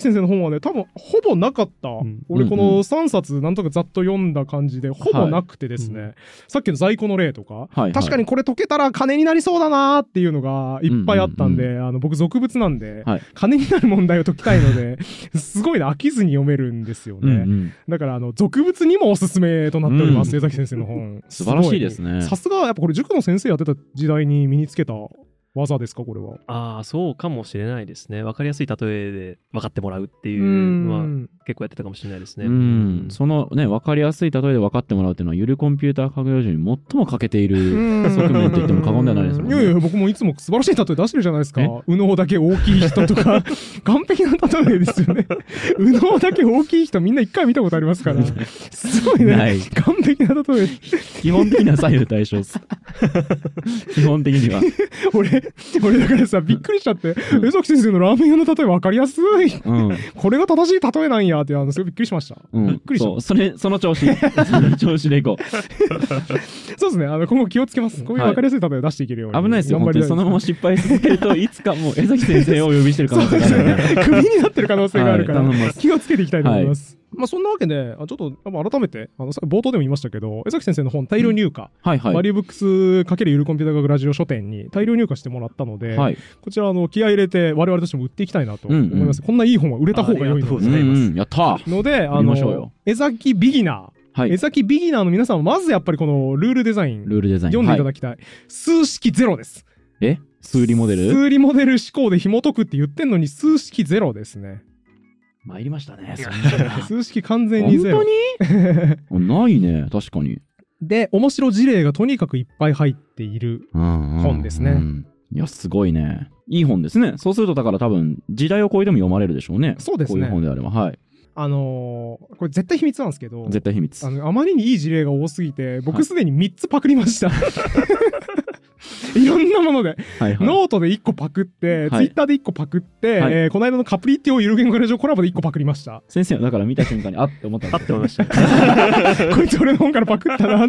[SPEAKER 1] はね多分ほぼなかった、うん、俺このさんさつなんとかざっと読んだ感じでほぼなくてですね、はい、さっきの在庫の例とか、はいはい、確かにこれ解けたら金になりそうだなーっていうのがいっぱいあったんで、うんうんうん、あの僕俗物なんで、はい、金になる問題を解きたいのですごいね飽きずに読めるんですよね、うんうん、だからあの俗物にもおすすめとなっております、うん、江崎先生の本
[SPEAKER 3] 素晴らしいですね。
[SPEAKER 1] さすがやっぱこれ塾の先生やってた時代に身につけた技ですかこれは。
[SPEAKER 2] ああそうかもしれないですね。分かりやすい例えで分かってもらうっていうのは結構やってたかもしれないですね。
[SPEAKER 3] うんうんそのね分かりやすい例えで分かってもらうっていうのはゆるコンピューター科学教授に最も欠けている側面と言っても過言ではないですもんね。
[SPEAKER 1] いやいや僕もいつも素晴らしい例え出してるじゃないですか。右脳だけ大きい人とか完璧な例えですよね。右脳だけ大きい人みんな一回見たことありますからすごいね完璧な例え。
[SPEAKER 3] 基本的には左右対称です基本的には
[SPEAKER 1] 俺俺だからさびっくりしちゃって、うん、江崎先生のラーメン屋の例え分かりやすい、うん、これが正しい例えなんやってあのすごいびっくりしました、うん、びっくりした。
[SPEAKER 3] そうそれその調子その調子でいこう
[SPEAKER 1] そうですねあの今後気をつけます。こういう分かりやすい例えを出していけるように、はい、
[SPEAKER 3] 危ないですよ本当にそのまま失敗し続けるといつかもう江崎先生をお呼びしてる可能性がある、ね、
[SPEAKER 1] クビになってる可能性があるから、はい、気をつけていきたいと思います、はいまあそんなわけで、あちょっと改めてあの冒頭でも言いましたけど、江崎先生の本大量入荷、うんはいはい、バリューブックス×ゆるコンピューター学ラジオ書店に大量入荷してもらったので、はい、こちらあの気合い入れて我々としても売っていきたいなと思います。うんうん、こんないい本は売れた方が良いのでございます。
[SPEAKER 3] うんうん、やった
[SPEAKER 1] ので、あの江崎ビギナー。はい、江崎ビギナーの皆さんはまずやっぱりこのルールデザイン、ルールデザイン読んでいただきたい。はい、数式ゼロです。
[SPEAKER 3] え数理モデル
[SPEAKER 1] 数理モデル思考で紐解くって言ってんのに数式ゼロですね。
[SPEAKER 3] 参りましたね。
[SPEAKER 1] 数式完全にゼロ。
[SPEAKER 3] 本当にないね、確かに。
[SPEAKER 1] で、面白事例がとにかくいっぱい入っている本ですね。うんうんうん、
[SPEAKER 3] いや、すごいね。いい本ですね。そうすると、だから多分、時代を超えても読まれるでしょうね。
[SPEAKER 1] そうですね。
[SPEAKER 3] こういう本であれば。はい。
[SPEAKER 1] あのー、これ絶対秘密なんですけど、
[SPEAKER 3] 絶対秘密。
[SPEAKER 1] あの、あまりにいい事例が多すぎて、僕すでにみっつパクりました。はいいろんなもので、はいはい、ノートでいっこパクって、はい、ツイッターでいっこパクって、はいえー、この間のカプリティオゆる言語ラジオコラボでいっこパクりました。
[SPEAKER 3] 先生はだから見た瞬間にあって思ったんです
[SPEAKER 2] あって思いました。
[SPEAKER 1] こいつ俺の本からパクったな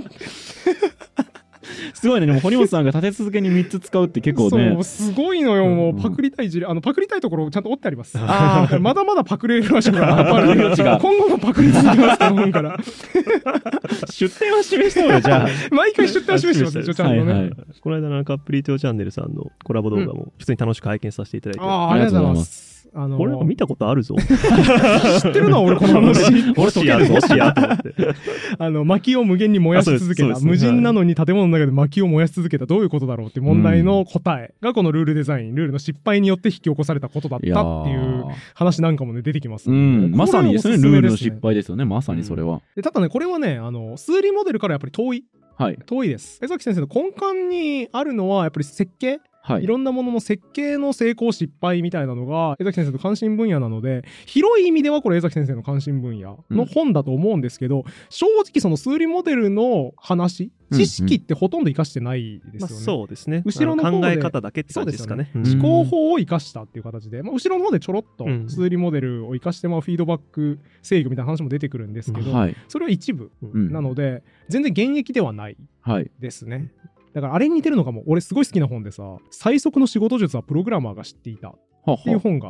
[SPEAKER 3] すごいね。でも堀本さんが立て続けにみっつ使うって結構ね。
[SPEAKER 1] そうすごいのよ。もうパクりたい事例、あのパクりたいところをちゃんと折ってあります。あまだまだパクれる場所が今後もパクり続けますと思うから
[SPEAKER 3] 出典は示した方がじゃあ
[SPEAKER 1] 毎回出典は示してますでしょちゃんとね、はいはい、
[SPEAKER 2] この間のカップリーテオチャンネルさんのコラボ動画も普通に楽しく拝見させていただいて、
[SPEAKER 1] うん、あ, ありがとうございます。
[SPEAKER 2] あのー、俺見たことあるぞ
[SPEAKER 1] 知ってるのは俺この話
[SPEAKER 2] もしやもしやと思って
[SPEAKER 1] あの薪を無限に燃やし続けた、無人なのに建物の中で薪を燃やし続けたどういうことだろうっていう問題の答えがこのルールデザイン、ルールの失敗によって引き起こされたことだったっていう話なんかもね出てきます、ね、
[SPEAKER 3] うんまさにですねルールの失敗ですよね。まさにそれは、うん、
[SPEAKER 1] でただねこれはねあの数理モデルからやっぱり遠い、はい、遠いです。江崎先生の根幹にあるのはやっぱり設計、はい、いろんなものの設計の成功失敗みたいなのが江崎先生の関心分野なので、広い意味ではこれ江崎先生の関心分野の本だと思うんですけど、うん、正直その数理モデルの話知識ってほとんど生かしてないですよね、
[SPEAKER 2] まあ、そうですね。
[SPEAKER 1] 後ろの方で
[SPEAKER 2] 考え方だけって感じですかね。
[SPEAKER 1] うん、思考法を生かしたっていう形で、まあ、後ろの方でちょろっと数理モデルを生かして、まあ、フィードバック制御みたいな話も出てくるんですけど、はい、それは一部なので、うん、全然現役ではないですね、はい、だからあれに似てるのかも。俺すごい好きな本でさ、最速の仕事術はプログラマーが知っていたっていう本があって、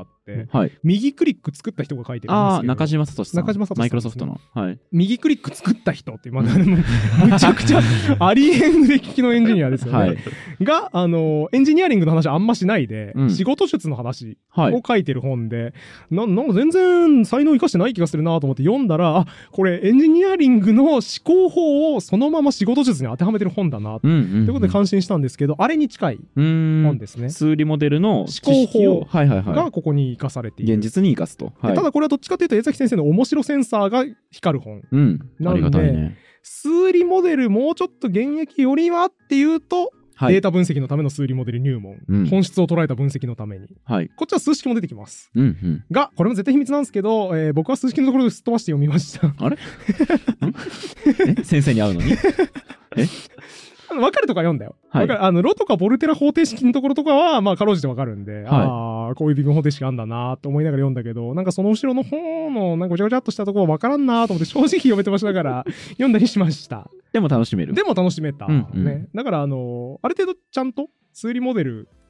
[SPEAKER 1] はい、右クリック作った人が書いてるんですけど、あ
[SPEAKER 3] 中島聡さん、
[SPEAKER 1] 中島聡さん、
[SPEAKER 3] マイクロソフトの、はい、
[SPEAKER 1] 右クリック作った人っていう、まあ、むちゃくちゃありえん腕利きのエンジニアですよね、はい、があのエンジニアリングの話あんましないで、うん、仕事術の話を書いてる本で、はい、ななんか全然才能生かしてない気がするなと思って読んだら、あこれエンジニアリングの思考法をそのまま仕事術に当てはめてる本だなと、うんうんうん、いうことで感心したんですけど、あれに近い本ですね。
[SPEAKER 3] 数理モデルの
[SPEAKER 1] 思考法、はいはいはい、がここに生かされている。
[SPEAKER 3] 現実に生かすと、
[SPEAKER 1] はい、ただこれはどっちかというと江崎先生の面白センサーが光る本、うん、なので、ね、数理モデルもうちょっと現役よりはっていうと、はい、データ分析のための数理モデル入門、うん、本質を捉えた分析のために、はい、こっちは数式も出てきます、うんうん、がこれも絶対秘密なんですけど、えー、僕は数式のところですっ飛ばして読みました。
[SPEAKER 3] あれえ先生に会うのにえ
[SPEAKER 1] 分かるとか読んだよ。はい、あのロとかボルテラ方程式のところとかはまあかろうじて分かるんで、はい、ああこういう微分方程式あんだなと思いながら読んだけど、なんかその後ろの方のなんかごちゃごちゃっとしたところ分からんなと思って正直読めてましたから読んだりしました。
[SPEAKER 3] でも楽しめる。
[SPEAKER 1] でも楽しめた、うんうん、ね。だからあのある程度ちゃんと数理モデル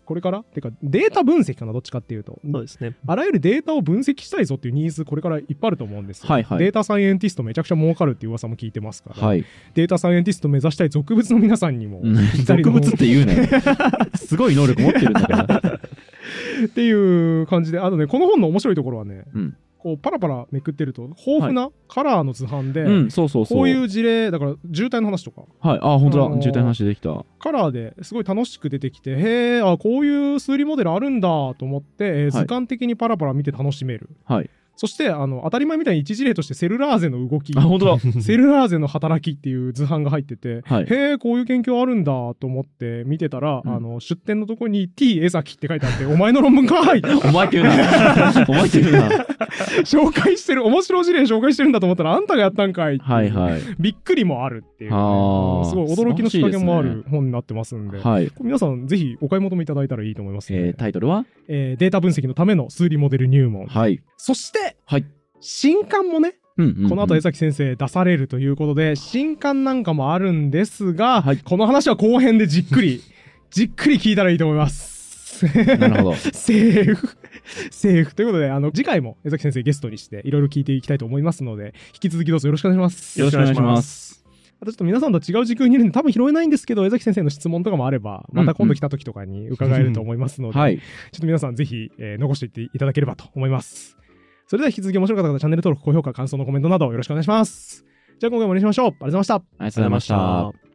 [SPEAKER 1] これからてかデータ分析かな、どっちかっていうと。
[SPEAKER 2] そうですね。
[SPEAKER 1] あらゆるデータを分析したいぞっていうニーズこれからいっぱいあると思うんですよ。
[SPEAKER 3] はいはい、
[SPEAKER 1] データサイエンティストめちゃくちゃ儲かるっていう噂も聞いてますから、
[SPEAKER 3] はい、
[SPEAKER 1] データサイエンティスト目指したい俗物の皆さんにもぴったりの、
[SPEAKER 3] 俗物って言うねすごい能力持ってるんだから
[SPEAKER 1] っていう感じで、あとねこの本の面白いところはね、
[SPEAKER 3] うん、こ
[SPEAKER 1] うパラパラめくってると豊富なカラーの図版で、
[SPEAKER 3] はい、うん、そうそうそう、
[SPEAKER 1] こういう事例だから渋滞の話とか、
[SPEAKER 3] はい、あ本当だ、あのー、渋滞の話できた
[SPEAKER 1] カラーですごい楽しく出てきて、へえ、あこういう数理モデルあるんだと思って、えーはい、図鑑的にパラパラ見て楽しめる。はい。そしてあの当たり前みたいに一事例としてセルラーゼの動き、
[SPEAKER 3] あ本当だ
[SPEAKER 1] セルラーゼの働きっていう図版が入ってて、
[SPEAKER 3] はい、
[SPEAKER 1] へえこういう研究あるんだと思って見てたら、うん、あの出典のところに T 江崎って書いてあってお前の論文かい
[SPEAKER 3] お前って言うなお前って言うな
[SPEAKER 1] 紹介してる、面白い事例紹介してるんだと思ったらあんたがやったんかいっていう、
[SPEAKER 3] はいはい、
[SPEAKER 1] びっくりもあるっていう、ね、すごい驚きの仕掛けもある本になってますんで、
[SPEAKER 3] はい、
[SPEAKER 1] 皆さんぜひお買い求めいただいたらいいと思います、ね。
[SPEAKER 3] えー、タイトルは、
[SPEAKER 1] えー、データ分析のための数理モデル入門、
[SPEAKER 3] はい、
[SPEAKER 1] そして、
[SPEAKER 3] はい、
[SPEAKER 1] 新刊もね、
[SPEAKER 3] うんうんうん、
[SPEAKER 1] この後江崎先生出されるということで新刊なんかもあるんですが、はい、この話は後編でじっくりじっくり聞いたらいいと思います
[SPEAKER 3] なるほど
[SPEAKER 1] セーフセーフということで、あの次回も江崎先生ゲストにしていろいろ聞いていきたいと思いますので引き続きどうぞよろしくお願いします。
[SPEAKER 3] よろしくお願いします。
[SPEAKER 1] あとちょっと皆さんと違う時空にいるんで多分拾えないんですけど、江崎先生の質問とかもあればまた今度来た時とかに伺えると思いますので、うんうんはい、ちょっと皆さんぜひ、えー、残していっていただければと思います。それでは引き続き面白かった方、チャンネル登録、高評価、感想のコメントなどよろしくお願いします。じゃあ今回もお願いしましょう。ありがとうございました。
[SPEAKER 3] ありがとうございました。